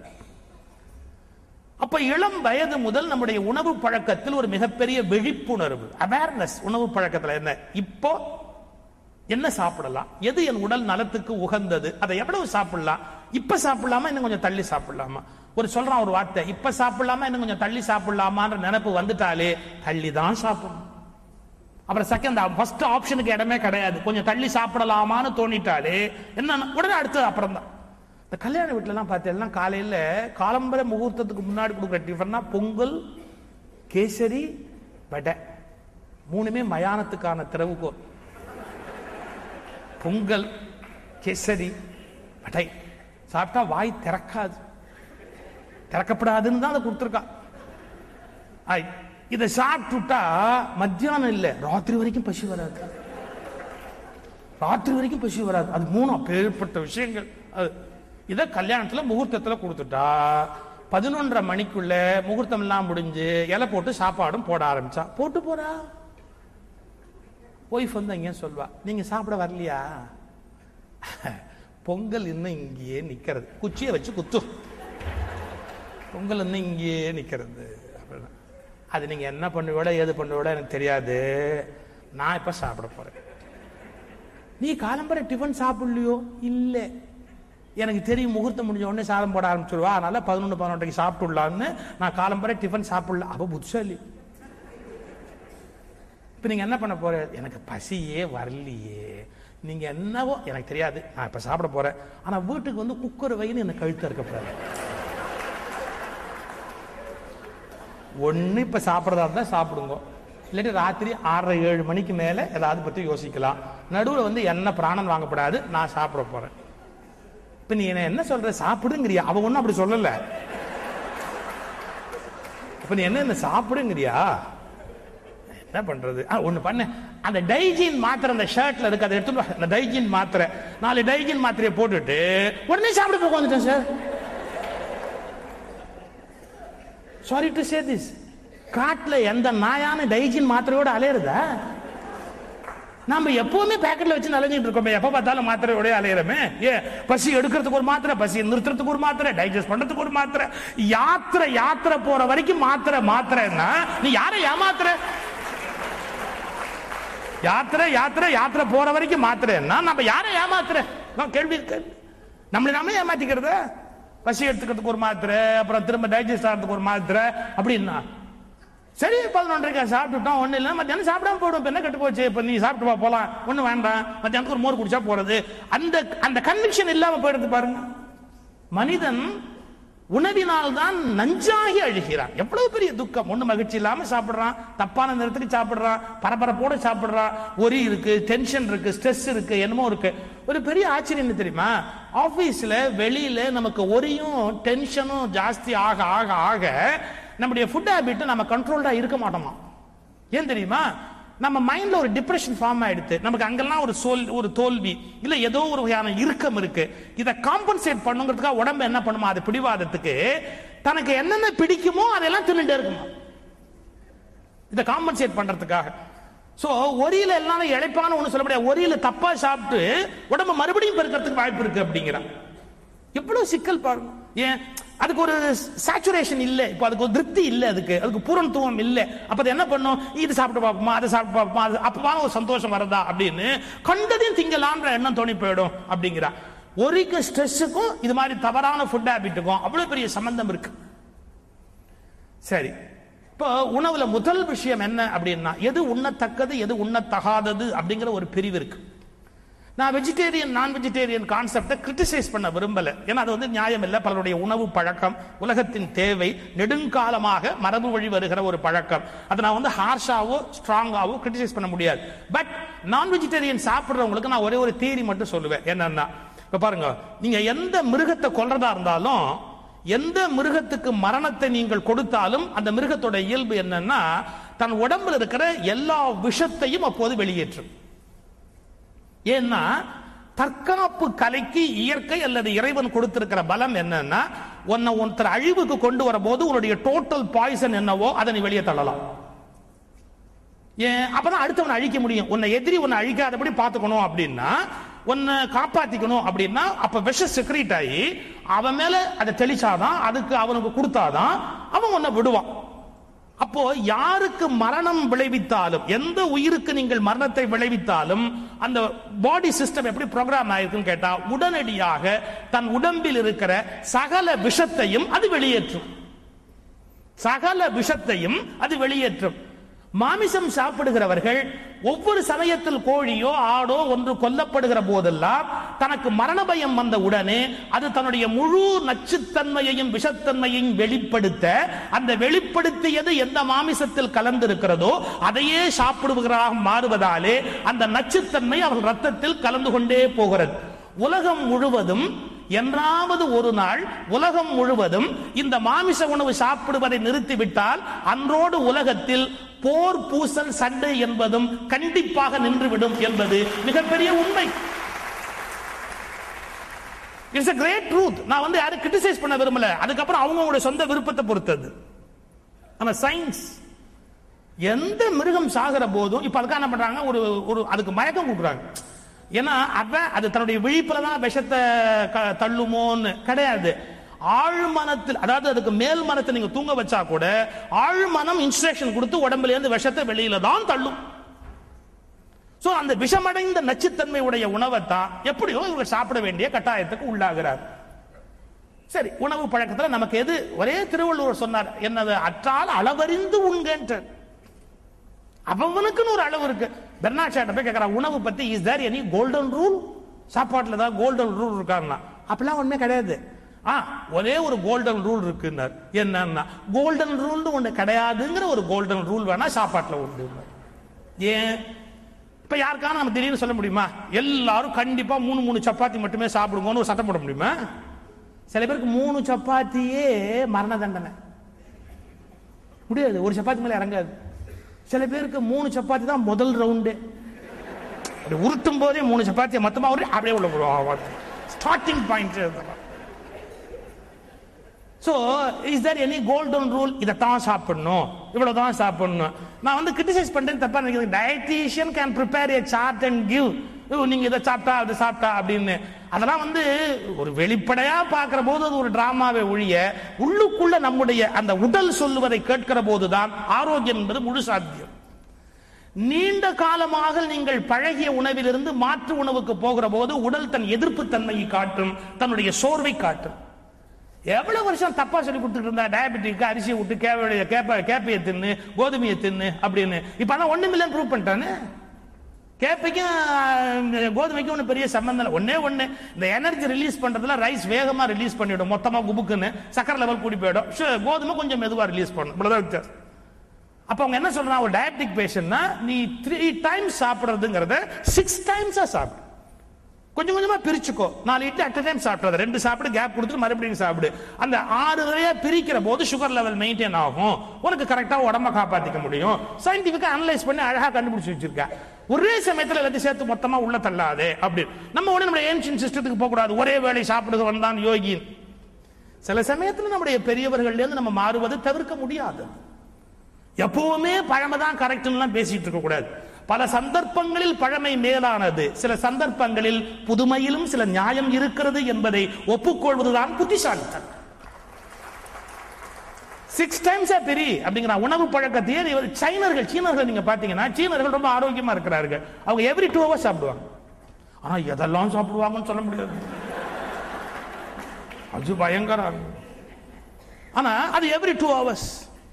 அப்ப இளம் வயது முதல் நம்முடைய உணவு பழக்கத்தில் ஒரு மிகப்பெரிய விழிப்புணர்வு, அவேர்னஸ். உணவு பழக்கத்தில் என்ன, இப்போ என்ன சாப்பிடலாம், எது என் உடல் நலத்துக்கு உகந்தது, அதை எவ்வளவு சாப்பிடலாம், இப்ப சாப்பிடலாமா இன்னும் கொஞ்சம் தள்ளி சாப்பிடலாமா. ஒரு சொல்றான் ஒரு வார்த்தை, இப்ப சாப்பிடலாமா இன்னும் கொஞ்சம் தள்ளி சாப்பிடலாமான்ற நினைப்பு வந்துட்டாலே தள்ளி தான் சாப்பிடணும். அப்புறம் செகண்ட் ஃபர்ஸ்ட் ஆப்ஷனுக்கு இடமே கிடையாது. கொஞ்சம் தள்ளி சாப்பிடலாமான்னு தோணிட்டாலே என்ன உடனே அடுத்தது அப்புறம் தான். இந்த கல்யாண வீட்டுல எல்லாம் பார்த்தீங்கன்னா காலையில காலம்பர முகூர்த்தத்துக்கு முன்னாடி கொடுக்குற டிஃபன்னா பொங்கல், கேசரி, வடை, மூணுமே மயானத்துக்கான திறவுகோல். பொங்கல், கேசரி, வடை சாப்பிட்டா வாய் திறக்காது, திறக்கப்படாதுன்னு தான் அதை கொடுத்துருக்கா. இதை சாப்பிட்டுட்டா மத்தியானம் இல்லை ராத்திரி வரைக்கும் பசி வராது, ராத்திரி வரைக்கும் பசி வராது. அது மூணு அப்பேற்பட்ட விஷயங்கள். அது இதை கல்யாணத்துல முகூர்த்தத்துல கொடுத்துட்டா பதினொன்றரை மணிக்குள்ள முகூர்த்தம் எல்லாம் முடிஞ்சு இலை போட்டு சாப்பாடும் போட ஆரம்பிச்சா போட்டு போறா. ஒய்ஃப் வந்து அங்கே சொல்வா, நீங்க சாப்பிட வரலையா, பொங்கல் இன்னும் இங்கேயே நிக்கிறது, குச்சியை வச்சு குத்து, பொங்கல் இன்னும் இங்கேயே நிக்கிறது அப்படின்னா, அது நீங்க என்ன பண்ணுவோட ஏது பண்ணுவோட எனக்கு தெரியாது, நான் இப்ப சாப்பிட போறேன். நீ காலம்பரை டிஃபன் சாப்பிடலையோ, இல்லை எனக்கு தெரியும் முகூர்த்தம் முடிஞ்ச உடனே சாதம் போட ஆரம்பிச்சிருவா, அதனால பதினொன்று பதினொன்றைக்கு சாப்பிட்டுடலான்னு நான் காலம்பரை டிஃபன் சாப்பிடல. அப்ப புத்திசாலி. இப்ப நீங்க என்ன பண்ண போற, எனக்கு பசியே வரலையே, நீங்க என்னவோ எனக்கு தெரியாது, நான் இப்ப சாப்பிட போறேன், ஆனா வீட்டுக்கு வந்து குக்கர் வைன்னு என்ன கழுத்த இருக்கப்படாது. ஒண்ணு இப்ப சாப்பிடறதா இருந்தா சாப்பிடுங்க, இல்லாட்டி ராத்திரி ஆறரை ஏழு மணிக்கு மேல ஏதாவது பத்தி யோசிக்கலாம். நடுவில் வந்து என்ன பிராணம் வாங்கப்படாது, நான் சாப்பிட போறேன். இப்ப நீ என்ன சொல்ற, சாப்பிடுங்கிறியா, அவ ஒன்னும் அப்படி சொல்லல. இப்ப நீ என்ன சாப்பிடுங்கிறியா, என்ன பண்றது, ஒண்ணு பண்ண, அந்த டைஜின் மாத்திரை அந்த ஷர்ட்ல இருக்கு, அதை எடுத்து அந்த டைஜின் மாத்திரை, நாலு டைஜின் மாத்திரையை போட்டுட்டு உடனே சாப்பிட போக வந்துட்டேன் sir. Sorry to say this, காட்டுல எந்த நாயான டைஜின் மாத்திரையோட அலையிறதா? நாம எப்பவுமே பேக்கெட்ல வச்சு அலைஞ்சிட்டு இருக்கோமே, எப்ப பார்த்தாலும் மாத்திரையோட அலையிறமே. ஏ பசி எடுக்கிறதுக்கு ஒரு மாத்திரை, பசி நிறுத்துறதுக்கு ஒரு மாத்திரை, டைஜஸ்ட் பண்றதுக்கு ஒரு மாத்திரை, யாத்திரை யாத்திரை போற வரைக்கும் மாத்திரை மாத்திரைன்னா நீ யாரை ஏமாத்திர? யாத்திரை யாத்திரை யாத்திரை போற வரைக்கும் மாத்திரைன்னா நம்ம யாரை ஏமாத்துற கேள்வி இருக்கு. நம்மளை நாம ஏமாத்திக்கிறது. பசி எடுத்துக்கிறதுக்கு ஒரு மாத்திரை, அப்புறம் திரும்ப டைஜஸ்ட் ஆகிறதுக்கு ஒரு மாத்திரை அப்படின்னா சரி பதினொன்றரைக்கா சாப்பிட்டுட்டோம் ஒண்ணு இல்லை, மத்தியானம் சாப்பிடாம போடும் என்ன கெட்டு போச்சு, இப்ப நீ சாப்பிட்டு போலாம் ஒண்ணு வேண்டாம், மத்தியானத்துக்கு ஒரு மோர் குடிச்சா போறது. அந்த அந்த கன்விக்ஷன் இல்லாம போயிடுது பாருங்க. மனிதன் உணவினால் தான் நஞ்சாகி அழுகிறான். எவ்வளவு பெரிய துக்கம். ஒண்ணு மகிழ்ச்சி இல்லாம சாப்பிடுறான், தப்பான நேரத்துக்கு சாப்பிடுறான், பரபரப்போட சாப்பிடுறான், ஒரி இருக்கு, டென்ஷன் இருக்கு, ஸ்ட்ரெஸ் இருக்கு, என்னமோ இருக்கு. ஒரு பெரிய ஆச்சரியம் தெரியுமா, ஆபீஸ்ல வெளியில நமக்கு ஒரியும் டென்ஷனும் ஜாஸ்தி ஆக ஆக ஆக நம்முடைய ஃபுட் ஹேபிட் நம்ம கண்ட்ரோல்டா இருக்க மாட்டோமா. ஏன் தெரியுமா, நம்ம மைண்ட்ல ஒரு டிப்ரெஷன் ஃபார்ம் ஆயிடுது. நமக்கு அங்கெல்லாம் ஒரு சோல் ஒரு தோல்வி இல்ல ஏதோ ஒரு வகையான இறுக்கம் இருக்கு. இதை காம்பன்சேட் பண்ணுங்கிறதுக்காக உடம்பு என்ன பண்ணுமா, அது பிடிவாதத்துக்கு தனக்கு என்னென்ன பிடிக்குமோ அதெல்லாம் தின்னுட்டே இருக்குமா, இதை காம்பன்சேட் பண்றதுக்காக. சோ ஒரியில எல்லாம் இழைப்பான ஒண்ணு சொல்ல முடியாது. ஒரியில தப்பா சாப்பிட்டு உடம்பு மறுபடியும் பெருக்கிறதுக்கு வாய்ப்பு இருக்கு அப்படிங்கிறான். எவ்வளவு சிக்கல் பாருங்க. ஏன் அதுக்கு ஒரு சேச்சுரேஷன் இல்ல, இப்ப அதுக்கு ஒரு திருப்தி இல்ல, அதுக்கு அதுக்கு பூரணத்துவம் இல்ல. அப்ப அது என்ன பண்ணும், இது சாப்பிட்டு பார்ப்போமா அதை சாப்பிட்டு பார்ப்போமா, அது அப்பவான ஒரு சந்தோஷம் வரதா அப்படின்னு கண்டதையும் திங்கலான்ற எண்ணம் தோணி போயிடும் அப்படிங்கிறா. ஒரிக்கு ஸ்ட்ரெஸ்ஸுக்கும் இது மாதிரி தவறான ஃபுட் ஹேபிட்டுக்கும் அவ்வளவு பெரிய சம்பந்தம் இருக்கு. சரி, இப்போ உணவுல முதல் விஷயம் என்ன அப்படின்னா எது உண்ணத்தக்கது எது உண்ணத்தகாதது அப்படிங்கிற ஒரு பிரிவு இருக்கு. நான் வெஜிடேரியன் நான் வெஜிடேரியன் கான்செப்டை கிரிட்டிசைஸ் பண்ண விரும்பல, ஏன்னா அது வந்து நியாயம் இல்லை. பலருடைய உணவு பழக்கம் உலகத்தின் தேவை, நெடுங்காலமாக மரபு வழி வருகிற ஒரு பழக்கம். அதை நான் வந்து ஹார்ஷாவோ ஸ்ட்ராங்காவோ கிரிட்டிசைஸ் பண்ண முடியாது. பட் நான் வெஜிடேரியன் சாப்பிட்றவங்களுக்கு நான் ஒரே ஒரு தியரி மட்டும் சொல்லுவேன். என்னன்னா இப்ப பாருங்க, நீங்க எந்த மிருகத்தை கொல்றதா இருந்தாலும், எந்த மிருகத்துக்கு மரணத்தை நீங்கள் கொடுத்தாலும் அந்த மிருகத்தோட இயல்பு என்னன்னா தன் உடம்புல இருக்கிற எல்லா விஷத்தையும் அப்போது வெளியேற்றும். ஏன்னா தற்காப்பு கலைக்கு இயற்கை அல்லது இறைவன் கொடுத்திருக்கிற பலம் என்னன்னா, உன்னை ஒருத்தர் அழிவுக்கு கொண்டு வர போது உன்னுடைய டோட்டல் பாய்சன் என்னவோ அதை நீ வெளியே தள்ளலாம். ஏன், அப்பதான் அடுத்தவனை அழிக்க முடியும். உன்னை எதிரி உன்னை அழிக்காதபடி பார்த்துக்கணும் அப்படின்னா, உன்னை காப்பாத்திக்கணும் அப்படின்னா அப்ப விஷ செக்ரீட் ஆகி அவன் மேல அதை தெளிச்சாதான், அதுக்கு அவனுக்கு கொடுத்தாதான் அவன் உன்னை விடுவான். அப்போ யாருக்கு மரணம் விளைவித்தாலும், எந்த உயிருக்கு நீங்கள் மரணத்தை விளைவித்தாலும் அந்த பாடி சிஸ்டம் எப்படி ப்ரோக்ராம் ஆயிருக்குன்னு கேட்டா உடனடியாக தன் உடம்பில் இருக்கிற சகல விஷத்தையும் அது வெளியேற்றும். சகல விஷத்தையும் அது வெளியேற்றும். மாமிசம் சாப்பிடுகிறவர்கள் ஒவ்வொரு சமயத்தில் கோழியோ ஆடோ ஒன்று கொல்லப்படுகிற போதெல்லாம் தனக்கு மரண பயம் வந்த உடனே அது தன்னுடைய முழு நச்சுத்தன்மையையும் விஷத்தன்மையையும் வெளிப்படுத்த, அந்த வெளிப்படுத்தியது எந்த மாமிசத்தில் கலந்திருக்கிறதோ அதையே சாப்பிடுவதாக மாறுவதாலே அந்த நச்சுத்தன்மை அவர்கள் ரத்தத்தில் கலந்து கொண்டே போகிறது. உலகம் முழுவதும் என்றாவது ஒரு நாள் உலகம் முழுவதும் இந்த மாமிச உணவு சாப்பிடுவதை நிறுத்திவிட்டால் அன்றோடு உலகத்தில் போர் பூசல் சண்டை என்பதும் கண்டிப்பாக நின்றுவிடும் என்பது மிகப்பெரிய உண்மை. It's a great truth. நான் வந்து யாரும் கிரிட்டிசைஸ் பண்ண விரும்பல, அதுக்கப்புறம் அவங்களுடைய சொந்த விருப்பத்தை பொறுத்தது. நம்ம சயின்ஸ் எந்த மிருகம் சாகிற போதும் இப்ப அதுக்காக என்ன பண்றாங்க, ஒரு ஒரு அதுக்கு மயக்கம் கொடுக்குறாங்க. ஏன்னா அவன் அது தன்னுடைய விழிப்புல தான் விஷத்தை தள்ளுமோன்னு கிடையாது. ஆழ்மனத்தில், அதாவது அதுக்கு மேல் மனத்தை நீங்க தூங்க வச்சா கூட ஆழ்மனம் இன்ஸ்ட்ரக்ஷன் கொடுத்து உடம்புல இருந்து விஷத்தை வெளியில தான் தள்ளும். சோ அந்த விஷமடைந்த நச்சுத்தன்மை உடைய உணவை தான் எப்படியோ இவங்க சாப்பிட வேண்டிய கட்டாயத்துக்கு உள்ளாகிறார். சரி, உணவு பழக்கத்துல நமக்கு எது, ஒரே திருவள்ளுவர் சொன்னார் என்னது, அற்றால் அளவறிந்து உண்கின்ற. அவனுக்குன்னு ஒரு அளவு இருக்கு. பெர்னாட் ஷா போய் கேட்கறான் உணவு பத்தி, is there any golden rule, சாப்பாட்டுல ஏதாவது கோல்டன் ரூல் இருக்காருன்னா, அப்படிலாம் ஒண்ணுமே கிடையாது. ஆ ஒரே ஒரு கோல்டன் ரூல் இருக்குன்னார். என்னன்னா கோல்டன் ரூல் ஒண்ணு கிடையாதுங்கிற ஒரு கோல்டன் ரூல் வேணா சாப்பாட்டுல உண்டு. ஏன், இப்ப யாருக்கான நம்ம திடீர்னு சொல்ல முடியுமா எல்லாரும் கண்டிப்பா மூணு மூணு சப்பாத்தி மட்டுமே சாப்பிடுங்கன்னு ஒரு சட்டம் போட முடியுமா? சில பேருக்கு மூணு சப்பாத்தியே மரண தண்டனை, முடியாது, ஒரு சப்பாத்தி மேல இறங்காது. சில பேருக்கு மூணு சப்பாத்தி தான் முதல் ரவுண்டு, உருட்டும் போதே மூணு சப்பாத்தி மொத்தமா அப்படியே உள்ள போடுவோம், starting point. So, is there any golden rule? இதைத்தான் சாப்பிடணும், இவ்வளவுதான் சாப்பிடணும். நான் வந்து கிரிட்டிசைஸ் பண்றேன் தப்பா நினைக்கிறேன். Dietitian can prepare a chart and give, நீங்க இதை சாப்பிட்டா அதை சாப்பிட்டா அப்படின்னு. அதெல்லாம் வந்து ஒரு வெளிப்படையா பார்க்கிற போது அது ஒரு டிராமாவை ஒழிய, உள்ளுக்குள்ள நம்முடைய அந்த உடல் சொல்லுவதை கேட்கிற போதுதான் ஆரோக்கியம் என்பது முழு சாத்தியம். நீண்ட காலமாக நீங்கள் பழகிய உணவிலிருந்து மாற்று உணவுக்கு போகிற போது உடல் தன் எதிர்ப்பு தன்மையை காட்டும், தன்னுடைய சோர்வை காட்டும். எவ்வளவு வருஷம் தப்பா சொல்லி கொடுத்துட்டு இருந்தா டயபெட்டிக்கு அரிசியை விட்டு கேப்ப கேப்பையை தின்னு கோதுமையை தின்னு அப்படின்னு. இப்ப அதான் ஒண்ணு மில்லியன் ப்ரூவ் பண்ணிட்டானு. கேப்பைக்கும் கோதுமைக்கும் ஒண்ணு பெரிய சம்பந்தம் இல்லை. ஒன்னே ஒண்ணு, இந்த எனர்ஜி ரிலீஸ் பண்றதுல ரைஸ் வேகமா ரிலீஸ் பண்ணிடும், மொத்தமா குபுக்குன்னு சக்கரை லெவல் கூடி போயிடும். கோதுமை கொஞ்சம் மெதுவா ரிலீஸ் பண்ணும். இவ்வளவுதான் வித்தியாசம். அப்ப அவங்க என்ன சொல்றாங்க, ஒரு டயபெட்டிக் பேஷண்ட்னா நீ த்ரீ டைம்ஸ் சாப்பிடுறதுங்கிறத சிக்ஸ் டைம்ஸா சாப்பிடு, கொஞ்சம் கொஞ்சமா பிரிச்சுக்கோ. நாலு இட்லி அட் டைம் சாப்பிடுறது, ரெண்டு சாப்பிடு, கேப் கொடுத்துட்டு மறுபடியும் சாப்பிடு. அந்த ஆறு தடவையா பிரிக்கிற போது சுகர் லெவல் மெயின்டைன் ஆகும், உனக்கு கரெக்டா உடம்ப காப்பாத்திக்க முடியும். சயின்டிபிக்கா அனலைஸ் பண்ணி அழகா கண்டுபிடிச்சு வச்சிருக்க. ஒரே சமயத்துல எல்லாத்தையும் சேர்த்து மொத்தமா உள்ள தள்ளாதே அப்படின்னு. நம்ம உடனே நம்ம ஏன்ஷியன்ட் சிஸ்டத்துக்கு போக கூடாது, ஒரே வேளை சாப்பிடுறது வந்தான் யோகி. சில சமயத்துல நம்முடைய பெரியவர்கள்ல இருந்து நம்ம மாறுவது தவிர்க்க முடியாது. எப்பவுமே பழமை தான் கரெக்ட்லாம் பேசிட்டு இருக்க கூடாது. பல சந்தர்ப்பங்களில் பழமை மேலானது, சில சந்தர்ப்பங்களில் புதுமையிலும் சில நியாயம் இருக்கிறது என்பதை ஒப்புக்கொள்வதுதான் புத்திசாலித்தனம். சிக்ஸ் டைம்ஸ் பெரிய அப்படிங்கிற உணவு பழக்கத்தையே சைனர்கள் சீனர்கள் நீங்க பாத்தீங்கன்னா, சீனர்கள் ரொம்ப ஆரோக்கியமா இருக்கிறார்கள். அவங்க எவ்ரி டூ ஹவர்ஸ் சாப்பிடுவாங்க. ஆனா எதெல்லாம் சாப்பிடுவாங்கன்னு சொல்ல முடியாது, அது பயங்கரம். ஆனா அது எவ்ரி டூ ஹவர்ஸ்.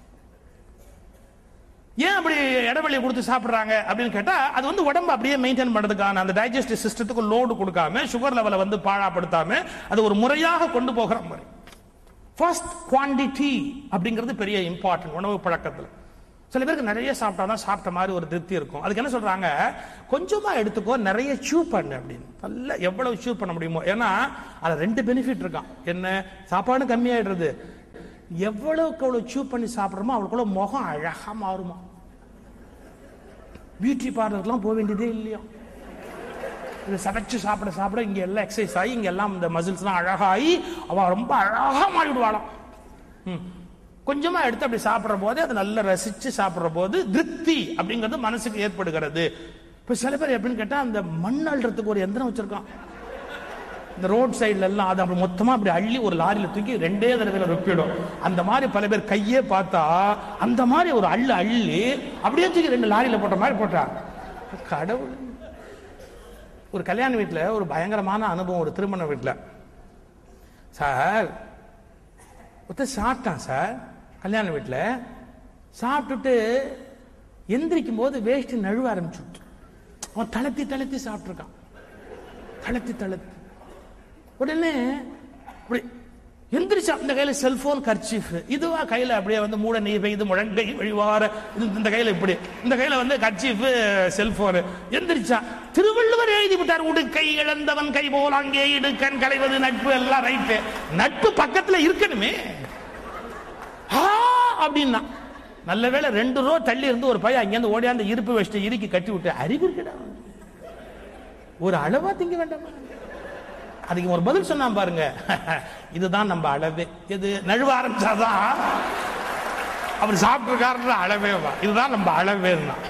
ஏன் அப்படி இடைவெளி கொடுத்து சாப்பிடுறாங்க அப்படின்னு கேட்டா, அது வந்து உடம்பு அப்படியே மெயின்டைன் பண்றதுக்கான அந்த டைஜஸ்டிவ் சிஸ்டத்துக்கு லோடு கொடுக்காம, சுகர் லெவலை வந்து பாழாப்படுத்தாம அது ஒரு முறையாக கொண்டு போகிற மாதிரி. ஃபர்ஸ்ட் குவாண்டிட்டி அப்படிங்கிறது பெரிய இம்பார்ட்டன்ட் உணவு பழக்கத்தில். சில பேருக்கு நிறைய சாப்பிட்டாதான் சாப்பிட்ட மாதிரி ஒரு திருப்தி இருக்கும். அதுக்கு என்ன சொல்றாங்க, கொஞ்சமா எடுத்துக்கோ, நிறைய சூ பண்ணு அப்படின்னு. நல்ல எவ்வளவு சூ பண்ண முடியுமோ. ஏன்னா அதுல ரெண்டு பெனிஃபிட் இருக்கான். என்ன, சாப்பாடு கம்மியாயிடுறது, எவ்வளவுக்கு அவ்வளவு சூ பண்ணி சாப்பிடுறோமோ அவளுக்குள்ள முகம் அழகா மாறுமா. பியூட்டி பார்லர்லாம் போக வேண்டியதே இல்லையா. இதை சமைச்சு சாப்பிட சாப்பிட இங்க எல்லாம் எக்ஸசைஸ் ஆகி இங்க எல்லாம் இந்த மசில்ஸ் எல்லாம் அழகாகி அவ ரொம்ப அழகா மாறிடுவாளாம். கொஞ்சமா எடுத்து அப்படி சாப்பிடுற போது அதை நல்லா ரசிச்சு சாப்பிடுற போது திருப்தி அப்படிங்கிறது மனசுக்கு ஏற்படுகிறது. இப்ப சில பேர் எப்படின்னு கேட்டா, அந்த மண் அள்ளுறதுக்கு ஒரு எந்திரம் வச்சிருக்கான் இந்த ரோட் சைட்ல எல்லாம். அது அப்படி மொத்தமா அப்படி அள்ளி ஒரு லாரியில தூக்கி ரெண்டே தடவையில ரொப்பிடும். அந்த மாதிரி பல பேர் கையே பார்த்தா அந்த மாதிரி ஒரு அள்ளு அள்ளி அப்படியே தூக்கி ரெண்டு லாரியில போட்ட மாதிரி போட்டா. கடவுள். ஒரு கல்யாண வீட்டுல ஒரு பயங்கரமான அனுபவம். ஒரு திருமண வீட்டுல சார் ஒருத்தர் சாப்பிட்டான் சார், கல்யாண வீட்டுல சாப்பிட்டுட்டு எந்திரிக்கும் போது வேஷ்டி நழுவ ஆரம்பிச்சுட்டு அவன் தளர்த்தி தளர்த்தி சாப்பிட்டுருக்கான். தளர்த்தி தளர்த்தி உடனே இப்படி எந்திரிச்சா. இந்த கையில செல்போன், கர்ச்சீஃப், இதுவா கையில அப்படியே வந்து மூட நீர் பெய்து முழங்கை வழிவார, இந்த கையில இப்படி, இந்த கையில வந்து கர்ச்சீஃப் செல்போன். எந்திரிச்சா. திருவள்ளுவர் எழுதி விட்டார், உடுக்கை இழந்தவன் கை போல் அங்கே இடுக்கன் களைவது நட்பு. எல்லாம் ரைட்டு, நட்பு பக்கத்துல இருக்கணுமே அப்படின்னா. நல்ல வேளை ரெண்டு ரூபா தள்ளி இருந்து ஒரு பையன் அங்கிருந்து ஓடியாந்து இருப்பு வச்சுட்டு இறுக்கி கட்டி விட்டு, அறிவு இருக்கடா, ஒரு அளவா திங்க வேண்டாமா. அதுக்கு ஒரு பதில் சொன்னா பாருங்க, இதுதான் நம்ம அளவே. இது நழுவ ஆரம்பிச்சாதான் அவர் சாப்பிட்டு அளவே, இதுதான் நம்ம அளவே.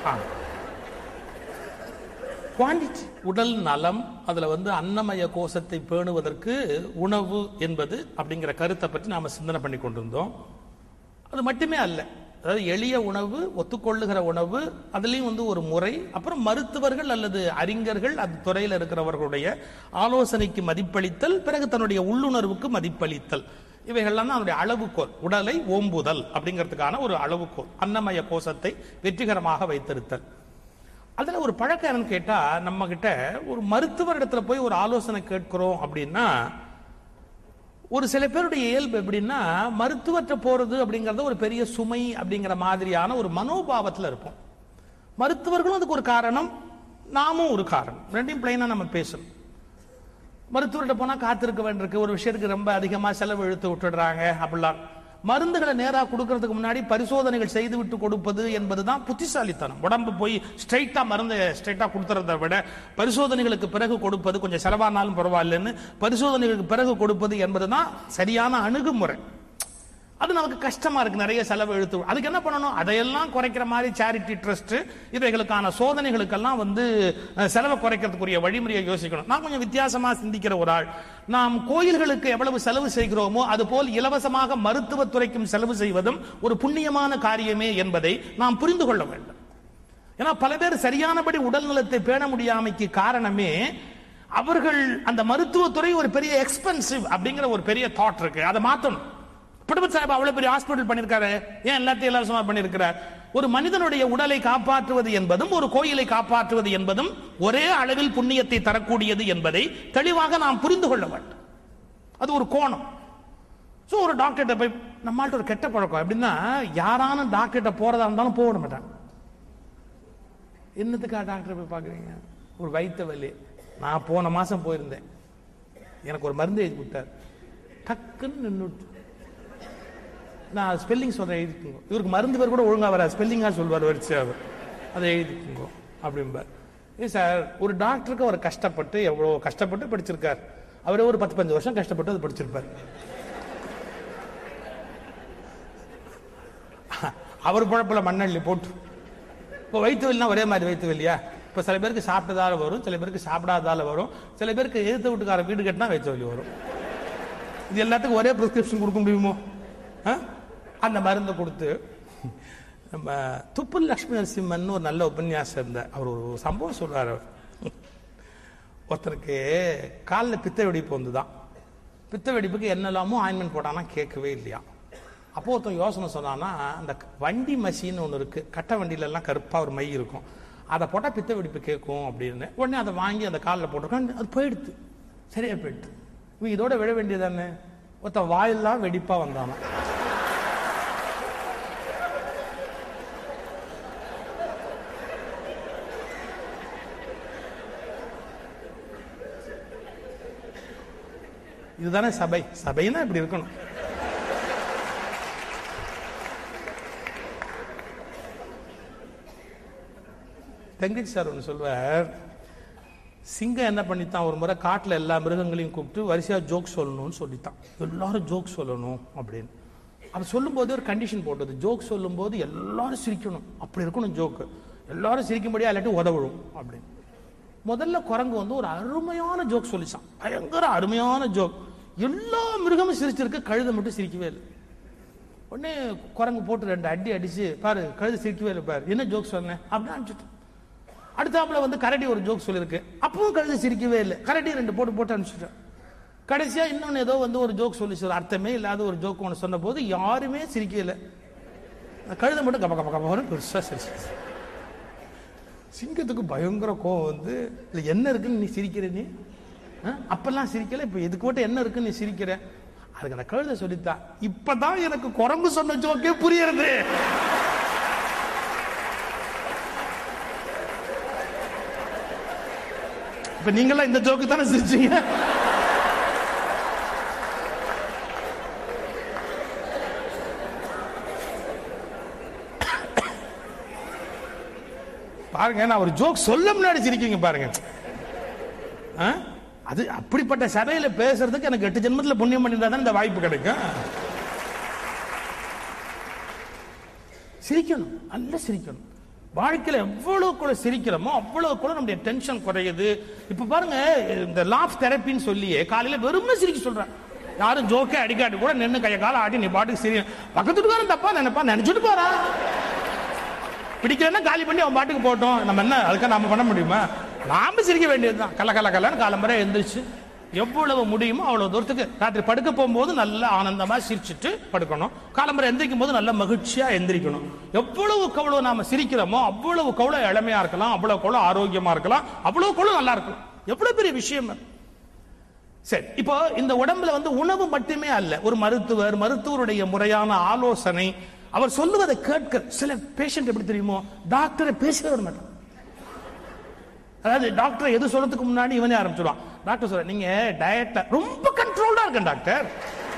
குவாண்டிட்டி. உடல் நலம், அதுல வந்து அன்னமய கோஷத்தை பேணுவதற்கு உணவு என்பது அப்படிங்கிற கருத்தை பற்றி நாம சிந்தனை பண்ணி கொண்டிருந்தோம். அது மட்டுமே அல்ல, அதாவது எளிய உணவு, ஒத்துக்கொள்ளுகிற உணவு, அதுலயும் வந்து ஒரு முறை. அப்புறம் மருத்துவர்கள் அல்லது அறிஞர்கள் அந்த துறையில் இருக்கிறவர்களுடைய ஆலோசனைக்கு மதிப்பளித்தல், பிறகு தன்னுடைய உள்ளுணர்வுக்கு மதிப்பளித்தல், இவைகள்லாம் தான் அதனுடைய அளவுகோல். உடலை ஓம்புதல் அப்படிங்கிறதுக்கான ஒரு அளவுகோல். அன்னமய கோஷத்தை வெற்றிகரமாக வைத்திருத்தல். அதுல ஒரு பழக்கம் என்னன்னு கேட்டா, நம்ம கிட்ட ஒரு மருத்துவர் இடத்துல போய் ஒரு ஆலோசனை கேட்கிறோம் அப்படின்னா, ஒரு சில பேருடைய இயல்பு எப்படின்னா, மருத்துவர்கிட்ட போறது அப்படிங்கறது ஒரு பெரிய சுமை அப்படிங்கிற மாதிரியான ஒரு மனோபாவத்தில் இருப்போம். மருத்துவர்களும் அதுக்கு ஒரு காரணம், நாமும் ஒரு காரணம். ரெண்டையும் பிளைனா நம்ம பேசணும். மருத்துவர்கிட்ட போனா காத்திருக்க வேண்டியிருக்கு, ஒரு விஷயத்துக்கு ரொம்ப அதிகமா செலவு இழுத்து விட்டுடுறாங்க அப்படிலாம். மருந்துகளை நேராக கொடுக்கறதுக்கு முன்னாடி பரிசோதனைகள் செய்து விட்டு கொடுப்பது என்பதுதான் புத்திசாலித்தனம். உடம்பு போய் ஸ்ட்ரைட்டா மருந்து ஸ்ட்ரைட்டா கொடுத்துறதை விட பரிசோதனைகளுக்கு பிறகு கொடுப்பது, கொஞ்சம் செலவானாலும் பரவாயில்லன்னு பரிசோதனைகளுக்கு பிறகு கொடுப்பது என்பதுதான் சரியான அணுகுமுறை. அது நமக்கு கஷ்டமா இருக்கு, நிறைய செலவு இழுத்து. அதுக்கு என்ன பண்ணணும், அதையெல்லாம் குறைக்கிற மாதிரி சேரிட்டி ட்ரஸ்ட், இவைகளுக்கான சோதனைகளுக்கெல்லாம் வந்து செலவை குறைக்கிறதுக்குரிய வழிமுறையை யோசிக்கணும். நான் கொஞ்சம் வித்தியாசமா சிந்திக்கிற ஒரு ஆள். நாம் கோயில்களுக்கு எவ்வளவு செலவு செய்கிறோமோ அதுபோல் இலவசமாக மருத்துவத்துறைக்கும் செலவு செய்வதும் ஒரு புண்ணியமான காரியமே என்பதை நாம் புரிந்து கொள்ள வேண்டும். ஏன்னா பல பேர் சரியானபடி உடல் நலத்தை பேண முடியாமைக்கு காரணமே அவர்கள் அந்த மருத்துவத்துறை ஒரு பெரிய எக்ஸ்பென்சிவ் அப்படிங்கிற ஒரு பெரிய தாட் இருக்கு. அதை மாத்தணும். படுபட் சாஹிப் அவ்வளவு பெரிய ஹாஸ்பிட்டல் பண்ணிருக்காரு, ஏன் எல்லாத்தையும் இலவசமா பண்ணிருக்கிறார்? ஒரு மனிதனுடைய உடலை காப்பாற்றுவது என்பதும் ஒரு கோயிலை காப்பாற்றுவது என்பதும் ஒரே அளவில் புண்ணியத்தை தரக்கூடியது என்பதை தெளிவாக நாம் புரிந்து கொள்ள வேண்டும். அது ஒரு கோணம். சோ ஒரு டாக்டர்கிட்ட போய், நம்மள்ட்ட ஒரு கெட்ட பழக்கம் எப்படின்னா, யாரான டாக்டர்கிட்ட போறதா இருந்தாலும் போக மாட்டாங்க. என்னத்துக்கா டாக்டர் போய் பாக்குறீங்க? ஒரு வயிற்று வலி. நான் போன மாசம் போயிருந்தேன், எனக்கு ஒரு மருந்து எழுதி கொடுத்தார், டக்குன்னு நின்றுட்டு. நான் ஸ்பெல்லிங் சொல்றேன், எழுதிக்குங்க. இவருக்கு மருந்து பேர் கூட ஒழுங்கா வராது, ஸ்பெல்லிங்கா சொல்வார் வரிச்சு, அவர் அதை எழுதிக்குங்க அப்படிம்பார். ஏ சார், ஒரு டாக்டருக்கு அவர் கஷ்டப்பட்டு எவ்வளவு கஷ்டப்பட்டு படிச்சிருக்கார், அவரே ஒரு பத்து பஞ்சு வருஷம் கஷ்டப்பட்டு அது படிச்சிருப்பார். அவர் குழப்பல மண்ணள்ளி போட்டு. இப்போ வயிற்று வலினா ஒரே மாதிரி வயிற்று வலியா? இப்போ சில பேருக்கு சாப்பிட்டதால வரும், சில பேருக்கு சாப்பிடாதால வரும், சில பேருக்கு எதிர்த்து வீட்டுக்கார வீடு கட்டினா வயிற்று வலி வரும். இது எல்லாத்துக்கும் ஒரே பிரிஸ்கிரிப்ஷன் கொடுக்க முடியுமோ? அந்த மருந்து கொடுத்து, நம்ம துப்புல் லட்சுமி நரசிம்மன் ஒரு நல்ல உபன்யாசம் இருந்த அவர் ஒரு சம்பவம் சொல்றாரு. ஒருத்தருக்கு காலில் பித்த வெடிப்பு வந்துதான். பித்த வெடிப்புக்கு என்னெல்லாமோ ஆயின்மெண்ட் போட்டானா கேட்கவே இல்லையா. அப்போ ஒருத்தன் யோசனை சொன்னான்னா, அந்த வண்டி மசின்னு ஒன்று இருக்கு, கட்ட வண்டியில எல்லாம் கருப்பா ஒரு மை இருக்கும், அதை போட்டா பித்த வெடிப்பு கேட்கும் அப்படின்னு. உடனே அதை வாங்கி அந்த காலில் போட்டிருக்கான், அது போயிடுது, சரியா போயிடுது. இவன் இதோட விழ வேண்டியதானே. ஒருத்தன் வாயெல்லாம் வெடிப்பா வந்தானா. இதுதானே சபை. சபைன்னா இப்படி இருக்கணும். தங்கச்சி சார் ஒன்று சொல்வார், சிங்கம் என்ன பண்ணித்தான், ஒரு முறை காட்டில் எல்லா மிருகங்களையும் கூப்பிட்டு வரிசையா ஜோக் சொல்லணும்னு சொல்லித்தான். எல்லாரும் ஜோக் சொல்லணும் அப்படின்னு. அது சொல்லும் போது ஒரு கண்டிஷன் போட்டது, ஜோக் சொல்லும் போது எல்லாரும் சிரிக்கணும், அப்படி இருக்கணும் ஜோக்கு, எல்லாரும் சிரிக்கும்படியா இல்லாட்டி உதவிடும் அப்படின்னு. முதல்ல குரங்கு வந்து ஒரு அருமையான ஜோக் சொல்லிச்சான், பயங்கர அருமையான ஜோக். எல்லா மிருகமும் சிரிச்சிருக்கு, கழுதை மட்டும் சிரிக்கவே இல்லை. உடனே குரங்கு போட்டு ரெண்டு அடி அடிச்சு, பாரு கழுதை சிரிக்கவே இல்லை, பாரு என்ன ஜோக் சொன்னேன் அப்படின்னு அனுப்பிச்சுட்டு. அடுத்தாப்புல வந்து கரடி ஒரு ஜோக் சொல்லியிருக்கு, அப்பவும் கழுதை சிரிக்கவே இல்லை, கரடி ரெண்டு போட்டு போட்டு அனுப்பிச்சுட்டேன். கடைசியா இன்னொன்னு ஏதோ வந்து ஒரு ஜோக் சொல்லிச்சு, ஒரு அர்த்தமே இல்லாத ஒரு ஜோக் ஒன்று சொன்ன போது யாருமே சிரிக்கவே இல்லை, கழுதை மட்டும் கப்ப கப்ப கப்ப பெருசா சிரிச்சு. சிங்கத்துக்கு பயங்கர கோவம் வந்து, இல்ல என்ன இருக்குன்னு நீ சிரிக்கிற, நீ அப்பெல்லாம் சிரிக்கல, இப்ப எதுக்கு மட்டும் என்ன இருக்குன்னு நீ சிரிக்கிற? அதுக்கு அந்த கழுதை சொல்லித்தா, இப்பதான் எனக்கு குரங்கு சொன்ன ஜோக்கே புரியுறது. இப்ப நீங்களாம் இந்த ஜோக்கு தானே சிரிச்சீங்க. பாருங்க, நான் ஒரு ஜோக் சொல்ல முன்னாடி சிரிக்கீங்க பாருங்க. அது அப்படிப்பட்ட சபையில பேசுறதுக்கு எனக்கு எட்டு ஜென்மத்தில் புண்ணியம் பண்ணியிருந்தா தான் இந்த வாய்ப்பு கிடைக்கும். சிரிக்கணும், நல்ல சிரிக்கணும். வாழ்க்கையில எவ்வளவு கூட சிரிக்கிறோமோ அவ்வளவு கூட நம்முடைய டென்ஷன் குறையுது. இப்ப பாருங்க, இந்த லாஃப் தெரப்பின்னு சொல்லி காலையில வெறும்னு சிரிக்க சொல்றேன். யாரும் ஜோக்கே அடிக்காட்டி கூட நின்று கைய கால ஆடி நீ பாட்டுக்கு சிரி, பக்கத்துக்காரன் தப்பா நினைப்பா, நினைச்சுட்டு போறா, பிடிக்கலன்னா காலி பண்ணி அவன் பாட்டுக்கு போட்டோம், நம்ம என்ன அதுக்காக நாம பண்ண முடியுமா? நாம சிரிக்க வேண்டியதுதான். கல கல கலன்னு காலம்பரை எந்திரிச்சு எவ்வளவு முடியுமோ அவ்வளவு தூரத்துக்கு ராத்திரி படுக்க போகும்போது நல்லா ஆனந்தமா சிரிச்சுட்டு படுக்கணும், காலம்பரை எந்திரிக்கும் போது நல்ல மகிழ்ச்சியா எந்திரிக்கணும். எவ்வளவுக்கு அவ்வளவு நாம சிரிக்கிறோமோ அவ்வளவுக்கு அவ்வளவு இளமையா இருக்கலாம், அவ்வளவுக்கு அவ்வளவு ஆரோக்கியமா இருக்கலாம், அவ்வளவுக்கு அவ்வளவு நல்லா இருக்கலாம். எவ்வளவு பெரிய விஷயம். சரி, இப்போ இந்த உடம்புல வந்து உணவு மட்டுமே அல்ல, ஒரு மருத்துவர், மருத்துவருடைய முறையான ஆலோசனை, அவர் சொல்லுவதை கேட்க. சில பேஷண்ட் எப்படி தெரியுமோ, டாக்டரை பேசவே வர மாட்டான். அதாவது டாக்டர் எது சொல்றதுக்கு முன்னாடி இவனே ஆரம்பிச்சிடுவான். டாக்டர் சொல்ற, நீங்க டயட்ல ரொம்ப கண்ட்ரோல்டா இருக்க டாக்டர்,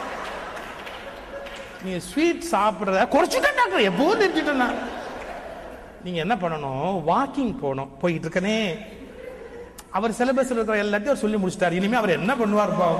நீங்க ஸ்வீட் சாப்பிடுறத குறைச்சுட்டேன் டாக்டர், எப்போது நிறுத்திட்டேன்னா. நீங்க என்ன பண்ணணும், வாக்கிங் போகணும். போயிட்டு இருக்கனே, அவர் சிலபஸ் இருக்கிற எல்லாத்தையும் அவர் சொல்லி முடிச்சிட்டார், இனிமே அவர் என்ன பண்ணுவார் பாவம்.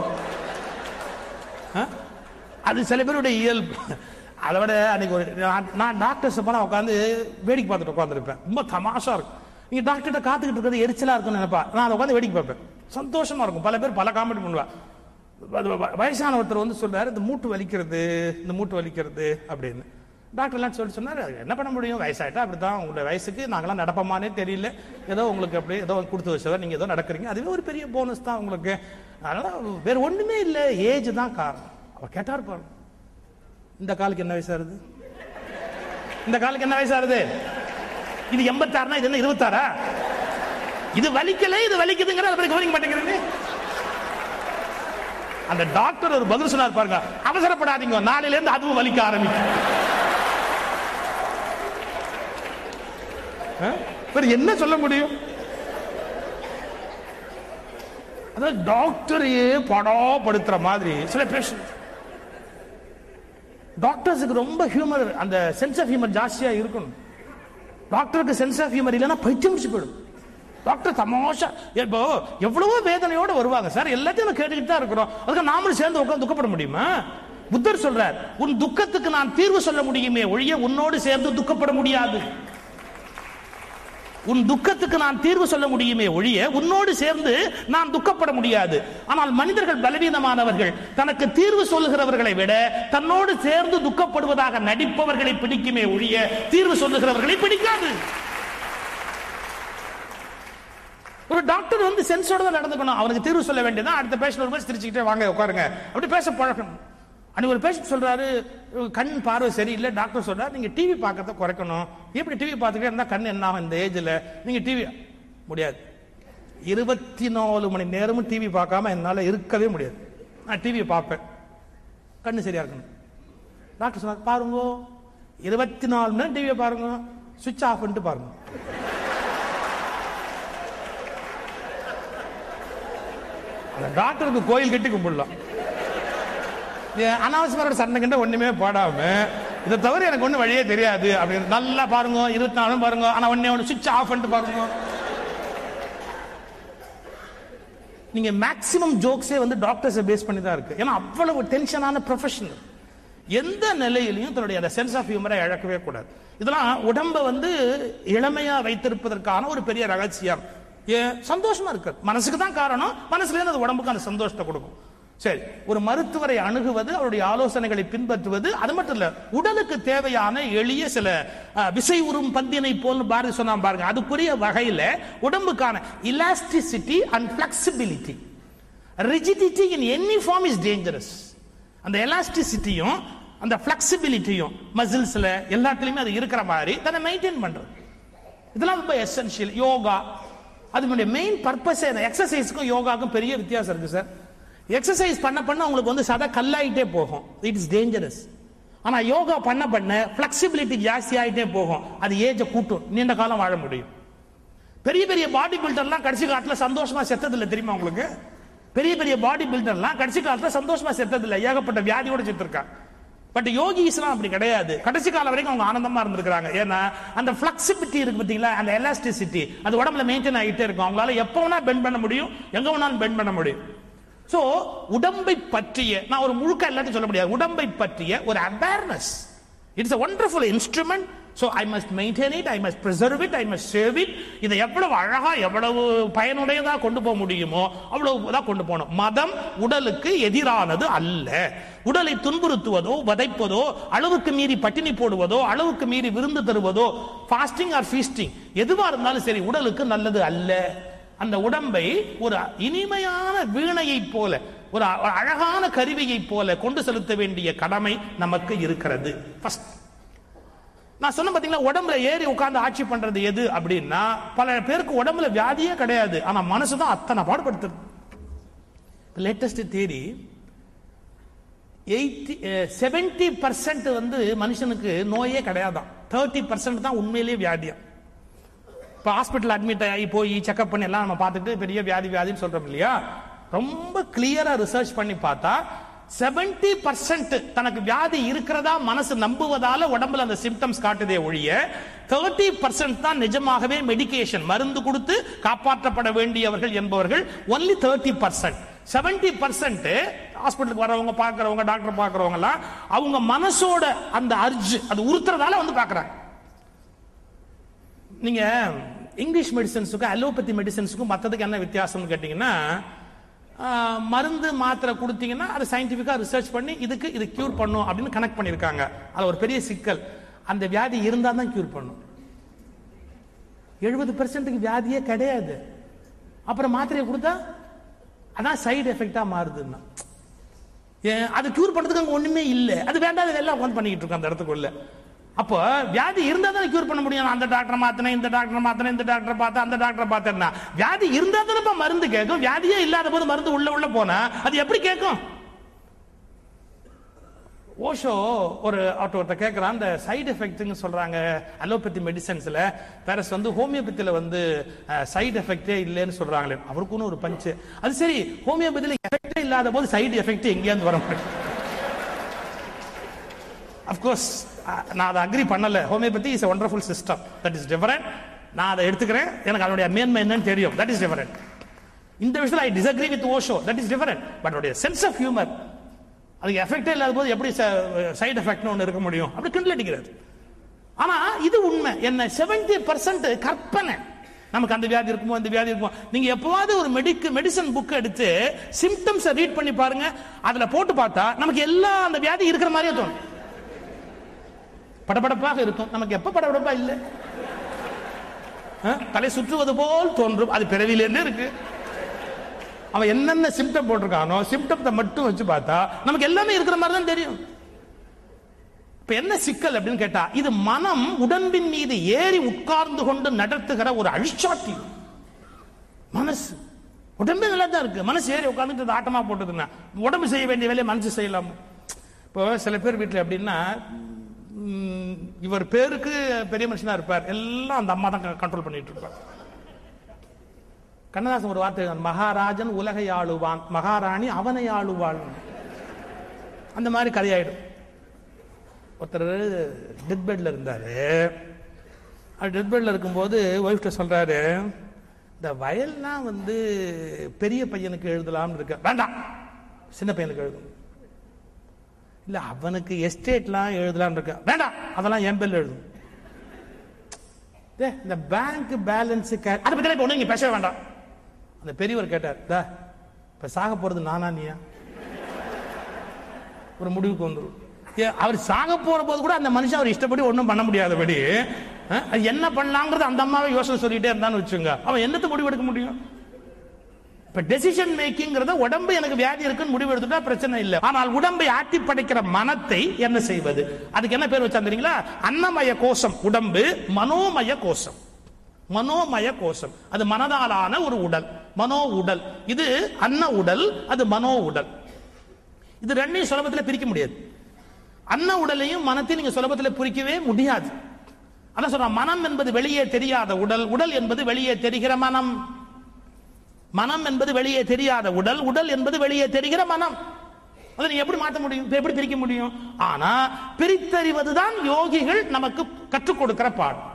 அது சில பேருடைய இயல்பு. அதை விட அன்னைக்கு ஒரு நான் டாக்டர்ஸ் போனா உட்காந்து வேடிக்கை பார்த்துட்டு உட்காந்துருப்பேன், ரொம்ப தமாஷா இருக்கும். நீங்க டாக்டர்கிட்ட காத்துக்கிட்டு இருக்கிறது எரிச்சலா இருக்கும்னு நினைப்பா, நான் அதை உட்காந்து வேடிக்கை பார்ப்பேன், சந்தோஷமா இருக்கும். பல பேர் பல காமெடி பண்ணுவா. வயசான ஒருத்தர் வந்து சொல்றாரு, இந்த மூட்டு வலிக்கிறது, இந்த மூட்டு வலிக்கிறது அப்படின்னு. டாக்டர் எல்லாம் சொல்லி சொன்னார், என்ன பண்ண முடியும், வயசாயிட்டா அப்படித்தான், உங்களுடைய வயசுக்கு நாங்களாம் நடப்போமானே தெரியல, ஏதோ உங்களுக்கு அப்படி ஏதோ கொடுத்து வச்சவர், நீங்க ஏதோ நடக்கிறீங்க, அதுவே ஒரு பெரிய போனஸ் தான் உங்களுக்கு, அதனால வேற ஒண்ணுமே இல்லை, ஏஜ் தான் காரணம். அவ கேட்டார் பாருங்க, இந்த காலுக்கு என்ன வயசாருது, இந்த காலுக்கு என்ன வயசாருது, இது எண்பத்தாறுனா இது என்ன இருபத்தாறா, இது வலிக்கல இது வலிக்குதுங்கிற அதை கவனிக்க மாட்டேங்கிறது. அந்த டாக்டர் ஒரு பதில் சொன்னார் பாருங்க, அவசரப்படாதீங்க, நாளையில இருந்து அதுவும் வலிக்க ஆரம்பிக்கும். என்ன சொல்ல முடியும், அதாவது டாக்டரையே படாப்படுத்துற மாதிரி சில பேஷண்ட். டாக்டர்ஸுக்கு ரொம்ப ஹியூமர், அந்த சென்ஸ் ஆஃப் ஹியூமர் ஜாஸ்தியா இருக்கணும். டாக்டருக்கு சென்ஸ் ஆஃப் ஹியூமர் இல்லைன்னா பைத்தியம் பிடிச்சு போயிடும். டாக்டர் தமாஷா, இப்போ எவ்வளவோ வேதனையோட வருவாங்க சார், எல்லாத்தையும் கேட்டுக்கிட்டு தான் இருக்கிறோம், அதுக்கு நாமளும் சேர்ந்து உட்கார்ந்து துக்கப்பட முடியுமா? புத்தர் சொல்றார், உன் துக்கத்துக்கு நான் தீர்வு சொல்ல முடியுமே ஒழிய உன்னோடு சேர்ந்து துக்கப்பட முடியாது. உன் துக்கத்துக்கு நான் தீர்வு சொல்ல முடியுமே ஒழிய உன்னோடு சேர்ந்து நான் துக்கப்பட முடியாது. ஆனால் மனிதர்கள் பலவீனமானவர்கள், தனக்கு தீர்வு சொல்லுகிறவர்களை விட தன்னோடு சேர்ந்து துக்கப்படுவதாக நடிப்பவர்களை பிடிக்குமே ஒழிய தீர்வு சொல்லுகிறவர்களை பிடிக்காது. ஒரு டாக்டர் வந்து சென்ஸோட தான் நடந்துக்கணும், அவனுக்கு தீர்வு சொல்ல வேண்டியதான். அடுத்த பேஷண்ட் ஒரு மாதிரி சிரிச்சுக்கிட்டே வாங்க உட்காருங்க அப்படி பேச பழக்கணும். அன்னைக்கு ஒரு பேஷண்ட் சொல்றாரு, கண் பார்வை சரியில்லை, டாக்டர் சொல்றாரு நீங்க டிவி பார்க்கறத குறைக்கணும். எப்படி டிவி பார்த்துக்கிட்டே இருந்தா கண் என்ன ஆகும், இந்த ஏஜ்ல நீங்க டிவி முடியாது, இருபத்தி நாலு மணி நேரமும் டிவி பார்க்காம என்னால இருக்கவே முடியாது, நான் டிவியை பார்ப்பேன், கண்ணு சரியா இருக்கணும். டாக்டர் சொன்னார், பாருங்க இருபத்தி நாலு மணி நேரம் டிவியை பாருங்க, சுவிட்ச் ஆஃப் பண்ணிட்டு பாருங்க. டாக்டருக்கு கோயில் கட்டி கும்பிடலாம், அனாவசியமான சண்டை கண்ட ஒண்ணுமே போடாம இதை தவிர எனக்கு ஒண்ணு வழியே தெரியாது அப்படின்னு நல்லா பாருங்க, இருபத்தி நாலும் பாருங்க, ஆனா ஒன்னே ஒன்று சுவிட்ச் ஆஃப் பண்ணிட்டு பாருங்க. நீங்க மேக்சிமம் ஜோக்ஸே வந்து டாக்டர்ஸை பேஸ் பண்ணி தான் இருக்கு, ஏன்னா அவ்வளவு டென்ஷனான ப்ரொஃபஷனல், எந்த நிலையிலையும் தன்னுடைய அந்த சென்ஸ் ஆஃப் ஹியூமரை இழக்கவே கூடாது. இதெல்லாம் உடம்ப வந்து இளமையா வைத்திருப்பதற்கான ஒரு பெரிய ரகசியம். சந்தோஷமா இருக்கு, மனசுக்கு தான் காரணம், மனசுல இருந்து அது உடம்புக்கு அந்த சந்தோஷத்தை கொடுக்கும். சரி, ஒரு மருத்துவரை அணுகுவது, அவருடைய ஆலோசனைகளை பின்பற்றுவது, அது மட்டும் இல்ல உடலுக்கு தேவையான எளிய சில விசை உறும் பந்தினை போல் பாரதி சொன்னா பாருங்க, அதுக்குரிய வகையில உடம்புக்கான elasticity and flexibility, rigidity in any form is dangerous. அந்த எலாஸ்டிசிட்டியும் அந்த பிளெக்சிபிலிட்டியும் மசில்ஸ்ல எல்லாத்துலயுமே அது இருக்கிற மாதிரி தன்னை மெயின்டைன் பண்றது, இதெல்லாம் ரொம்ப எசென்ஷியல். யோகா அதனுடைய மெயின் பர்பஸ், எக்ஸசைஸ்க்கும் யோகாக்கும் பெரிய வித்தியாசம் இருக்கு சார். எக்ஸசைஸ் பண்ண பண்ண உங்களுக்கு வந்து சதா கல்லாயிட்டே போகும், இட் இஸ் டேஞ்சரஸ். ஆனா யோகா பண்ண பண்ண பிளெக்சிபிலிட்டி ஜாஸ்தி ஆயிட்டே போகும், அது ஏஜை கூட்டும், நீண்ட காலம் வாழ முடியும். பெரிய பெரிய பாடி பில்டர்லாம் கடைசி காலத்துல சந்தோஷமா செத்தது இல்லை தெரியுமா உங்களுக்கு? பெரிய பெரிய பாடி பில்டர்லாம் கடைசி காலத்துல சந்தோஷமா செத்தது இல்லை, ஏகப்பட்ட வியாதியோட செத்துருக்காங்க. பட் யோகிஸ்லாம் அப்படி கிடையாது, கடைசி காலம் வரைக்கும் அவங்க ஆனந்தமா இருந்திருக்காங்க. ஏன்னா அந்த பிளெக்சிபிலிட்டி இருக்கு பாத்தீங்களா, அந்த எலாஸ்டிசிட்டி அது உடம்புல மெயின்டைன் ஆகிட்டே இருக்கும், அவங்களால எப்ப வேணா பெண்ட் பண்ண முடியும், எங்க வேணாலும் பெண்ட் பண்ண முடியும். சோ உடம்பை பற்றிய, நான் ஒரு முழுக்க எல்லாத்தையும் சொல்ல முடியாது, உடம்பை பற்றிய ஒரு awareness, it's a wonderful instrument. So I must maintain it, I must preserve it, I must save it. இதை எவ்வளவு அழகா எவ்வளவு பயனுடையதா கொண்டு போக முடியுமோ அவ்வளவுதான் கொண்டு போகணும். மதம் உடலுக்கு எதிரானது அல்ல. உடலை துன்புறுத்துவதோ வதைப்பதோ, அளவுக்கு மீறி பட்டினி போடுவதோ, அளவுக்கு மீறி விருந்து தருவதோ, ஃபாஸ்டிங் ஆர் ஃபீஸ்டிங் எதுவா இருந்தாலும் சரி உடலுக்கு நல்லது அல்ல. அந்த உடம்பை ஒரு இனிமையான வீணையை போல, ஒரு அழகான கருவியை போல கொண்டு செலுத்த வேண்டிய கடமை நமக்கு இருக்கிறது. ஃபர்ஸ்ட் நான் சொன்ன பாத்தீங்களா, உடம்புல ஏறி உட்கார்ந்து ஆட்சி பண்றது எது அப்படின்னா, பல பேருக்கு உடம்புல வியாதியே கிடையாது, ஆனா மனசுதான் அத்தனை பாடுபடுத்துது. Latest theory, eighty seventy percent வந்து மனுஷனுக்கு நோயே கிடையாதான், தேர்ட்டி பர்சன்ட் தான் உண்மையிலேயே வியாதியா. இப்போ ஹாஸ்பிட்டல் அட்மிட் ஆகி போய் செக்அப் பண்ணி எல்லாம் நம்ம பார்த்துட்டு பெரிய வியாதி வியாதின்னு சொல்றோம் இல்லையா, ரொம்ப கிளியரா ரிசர்ச் பண்ணி பார்த்தா செவன்டி பர்சன்ட் தனக்கு வியாதி இருக்கிறதா மனசு நம்புவதால உடம்புல அந்த சிம்டம்ஸ் காட்டுதே ஒழிய, தேர்ட்டி பர்சன்ட் தான் நிஜமாகவே மெடிகேஷன் மருந்து கொடுத்து காப்பாற்றப்பட வேண்டியவர்கள் என்பவர்கள் only thirty percent. Seventy percent ஹாஸ்பிட்டலுக்கு வரவங்க, பார்க்கறவங்க, டாக்டர் பார்க்கறவங்க எல்லாம் அவங்க மனசோட அந்த அர்ஜ் அது உறுத்துறதால வந்து பார்க்கறாங்க. நீங்க இங்கிலீஷ் மெடிசன்ஸுக்கும் அலோபதி மெடிசன்ஸுக்கும் மற்றதுக்கு என்ன வித்தியாசம்னு கேட்டீங்கன்னா, மருந்து மாத்திரை கொடுத்தீங்கன்னா அது சயின்டிபிக்கா ரிசர்ச் பண்ணி இதுக்கு இது கியூர் பண்ணும் அப்படின்னு கனெக்ட் பண்ணிருக்காங்க. அது ஒரு பெரிய சிக்கல். அந்த வியாதி இருந்தா தான் கியூர் பண்ணும். எழுபது பெர்சென்ட்டுக்கு வியாதியே கிடையாது. அப்புறம் மாத்திரையை கொடுத்தா அதான் சைடு எஃபெக்டா மாறுதுன்னா அது கியூர் பண்றதுக்கு அங்க ஒண்ணுமே இல்லை. அது வேண்டாம் எல்லாம் உட்காந்து பண்ணிக்கிட்டு இருக்கோம் அந்த இடத்துக்குள்ள. அப்போ வியாதி இருந்தா தான் கியூர் பண்ண முடியும். அந்த டாக்டர் மாத்தினேன், இந்த டாக்டர் மாத்தினேன், இந்த டாக்டர் பார்த்தா, அந்த டாக்டர் பார்த்தேன்னா வியாதி இருந்தா தானப்பா மருந்து கேட்கும். வியாதியே இல்லாத போது மருந்து உள்ள உள்ள போனா அது எப்படி கேட்கும்? ஓஷோ ஒரு ஒருத்தர் கேட்கிறான், அந்த சைடு எஃபெக்ட்னு சொல்றாங்க அலோபதி மெடிசன்ஸ்ல, வேற வந்து ஹோமியோபதியில வந்து சைடு எஃபெக்டே இல்லைன்னு சொல்றாங்களே. அவருக்குன்னு ஒரு பஞ்சு. அது சரி, ஹோமியோபதியில எஃபெக்டே இல்லாத போது சைடு எஃபெக்ட் எங்கேயாந்து வர முடியும்? அப்கோர்ஸ் நான் அதை அக்ரி பண்ணல. Homeopathy is a wonderful system, that is different. நான் அதை எடுத்துக்கிறேன், எனக்கு அதனுடைய மேன்மை என்னன்னு தெரியும், that is different. இந்த விஷயத்துல I disagree with Osho, that is different. But அவருடைய சென்ஸ் ஆஃப் ஹியூமர், அதுக்கு எஃபெக்டே இல்லாத போது எப்படி சைடு எஃபெக்ட்னு ஒன்று இருக்க முடியும் அப்படி கிண்டல் அடிக்கிறார். ஆனா இது உண்மை. என்ன செவன்டி பர்சன்ட் கற்பனை. நமக்கு அந்த வியாதி இருக்குமோ, அந்த வியாதி இருக்குமோ. நீங்க எப்பவாவது ஒரு மெடிக்க மெடிசன் புக் எடுத்து சிம்டம்ஸ் ரீட் பண்ணி பாருங்க, அதுல போட்டு பார்த்தா நமக்கு எல்லா அந்த வியாதி இருக்கிற மாதிரியே தோணும். படபடப்பாக இருக்கும். நமக்கு எப்ப படபடப்பா இல்லை, தலை சுற்றுவது போல் தோன்றும். அது பிறவிலேருந்து இருக்கு. அவன் என்னென்ன சிம்டம் போட்டிருக்கானோ சிம்டத்தை மட்டும் வச்சு பார்த்தா நமக்கு எல்லாமே இருக்கிற மாதிரி தான் தெரியும். இப்ப என்ன சிக்கல் அப்படின்னு கேட்டா, இது மனம் உடம்பின் மீது ஏறி உட்கார்ந்து கொண்டு நடத்துகிற ஒரு அழிச்சாட்டி. மனசு உடம்பே நல்லா தான் இருக்கு, மனசு ஏறி உட்கார்ந்துட்டு ஆட்டமா போட்டதுன்னா உடம்பு செய்ய வேண்டிய வேலையை மனசு செய்யலாம். இப்போ சில பேர் வீட்டில் எப்படின்னா, இவர் பேருக்கு பெரிய மனுஷனா இருப்பார், எல்லாம் அந்த அம்மா தான் கண்ட்ரோல் பண்ணிட்டு இருப்பார். கண்ணதாசன் ஒரு வார்த்தை, மகாராஜன் உலகை ஆளுவான், மகாராணி அவனை ஆளுவாள். அந்த மாதிரி கதையாயிடும். ஒருத்தர் டெத் பெட்ல இருந்தாரு. டெத் பெட்ல இருக்கும்போது ஒய்ஃப்ட சொல்றாரு, இந்த வயல்லாம் வந்து பெரிய பையனுக்கு எழுதலாம்னு இருக்க, வேண்டாம் சின்ன பையனுக்கு எழுதணும். இல்ல அவனுக்கு எஸ்டேட்லாம் எழுதலாம் இருக்க, வேண்டாம் அதெல்லாம் என் பேர்ல எழுதும். இந்த பேங்க் பேலன்ஸ் அதை பத்தி இப்ப ஒண்ணு நீங்க பேச வேண்டாம். அந்த பெரியவர் கேட்டார், இப்ப சாக போறது நானா நீயா? ஒரு முடிவுக்கு வந்துடும். அவர் சாக போற போது கூட அந்த மனுஷன் அவர் இஷ்டப்படி ஒன்றும் பண்ண முடியாதபடி என்ன பண்ணலாங்கிறது அந்த அம்மாவை யோசனை சொல்லிட்டே இருந்தான்னு வச்சுங்க, அவன் என்னத்தை முடிவு எடுக்க முடியும்? இப்ப டெசிஷன் மேக்கிங்கிறத உடம்பு எனக்கு வியாதி இருக்குன்னு முடிவு எடுத்துட்டா பிரச்சனை இல்லை. ஆனால் உடம்பை ஆட்டி படைக்கிற மனத்தை என்ன செய்வது? அதுக்கு என்ன பேர் வச்சா தெரியுங்களா? அன்னமய கோஷம். உடம்பு மனோமய கோஷம். மனோமய கோஷம் அது மனதாலான ஒரு உடல், மனோ உடல். இது அன்ன உடல், அது மனோ உடல். இது ரெண்டையும் சுலபத்தில் பிரிக்க முடியாது. அன்ன உடலையும் மனத்தையும் நீங்க சுலபத்தில் பிரிக்கவே முடியாது. அதான் சொல்ற, மனம் என்பது வெளியே தெரியாத உடல், உடல் என்பது வெளியே தெரிகிற மனம். மனம் என்பது வெளியே தெரியாத உடல், உடல் என்பது வெளியே தெரிகிற மனம். அதை நீங்க எப்படி மாற்ற முடியும்? எப்படி பிரிக்க முடியும்? ஆனா பிரித்தறிவதுதான் யோகிகள் நமக்கு கற்றுக் கொடுக்கிற பாடம்.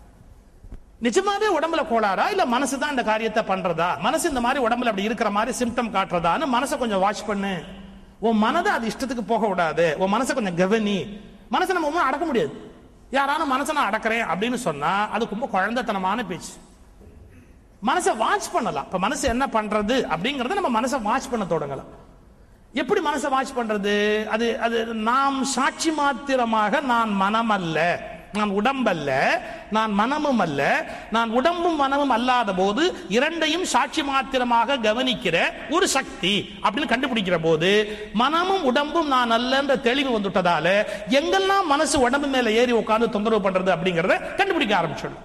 நிஜமாவே உடம்புல கோளாறா இல்ல மனசு தான் இந்த காரியத்தை பண்றதா? மனசு இந்த மாதிரி உடம்புல அப்படி இருக்கிற மாதிரி சிம்டம் காட்டுறதான்னு மனசை கொஞ்சம் வாட்ச் பண்ணு. உன் மனதை அது இஷ்டத்துக்கு போக விடாது. உன் மனசை கொஞ்சம் கவனி. மனசை நம்ம ஒன்றும் அடக்க முடியாது. யாரானும் மனசை நான் அடக்கிறேன் அப்படின்னு சொன்னா அது ரொம்ப குழந்தைத்தனமான பேச்சு. மனசை வாட்ச் பண்ணலாம். இப்ப மனசு என்ன பண்றது அப்படிங்கறத நம்ம மனசை வாட்ச் பண்ண தொடங்கலாம். எப்படி மனசை வாட்ச் பண்றது? அது அது நாம் சாட்சி மாத்திரமாக, நான் மனம் அல்ல, நான் உடம்பல்ல, நான் மனமும் அல்ல, நான் உடம்பும் மனமும் அல்லாத போது இரண்டையும் சாட்சி மாத்திரமாக கவனிக்கிற ஒரு சக்தி அப்படின்னு கண்டுபிடிக்கிற போது மனமும் உடம்பும் நான் அல்லன்ற தெளிவு வந்துட்டதால எங்கெல்லாம் மனசு உடம்பு மேல ஏறி உட்கார்ந்து தொந்தரவு பண்றது அப்படிங்கறத கண்டுபிடிக்க ஆரம்பிச்சிடும்.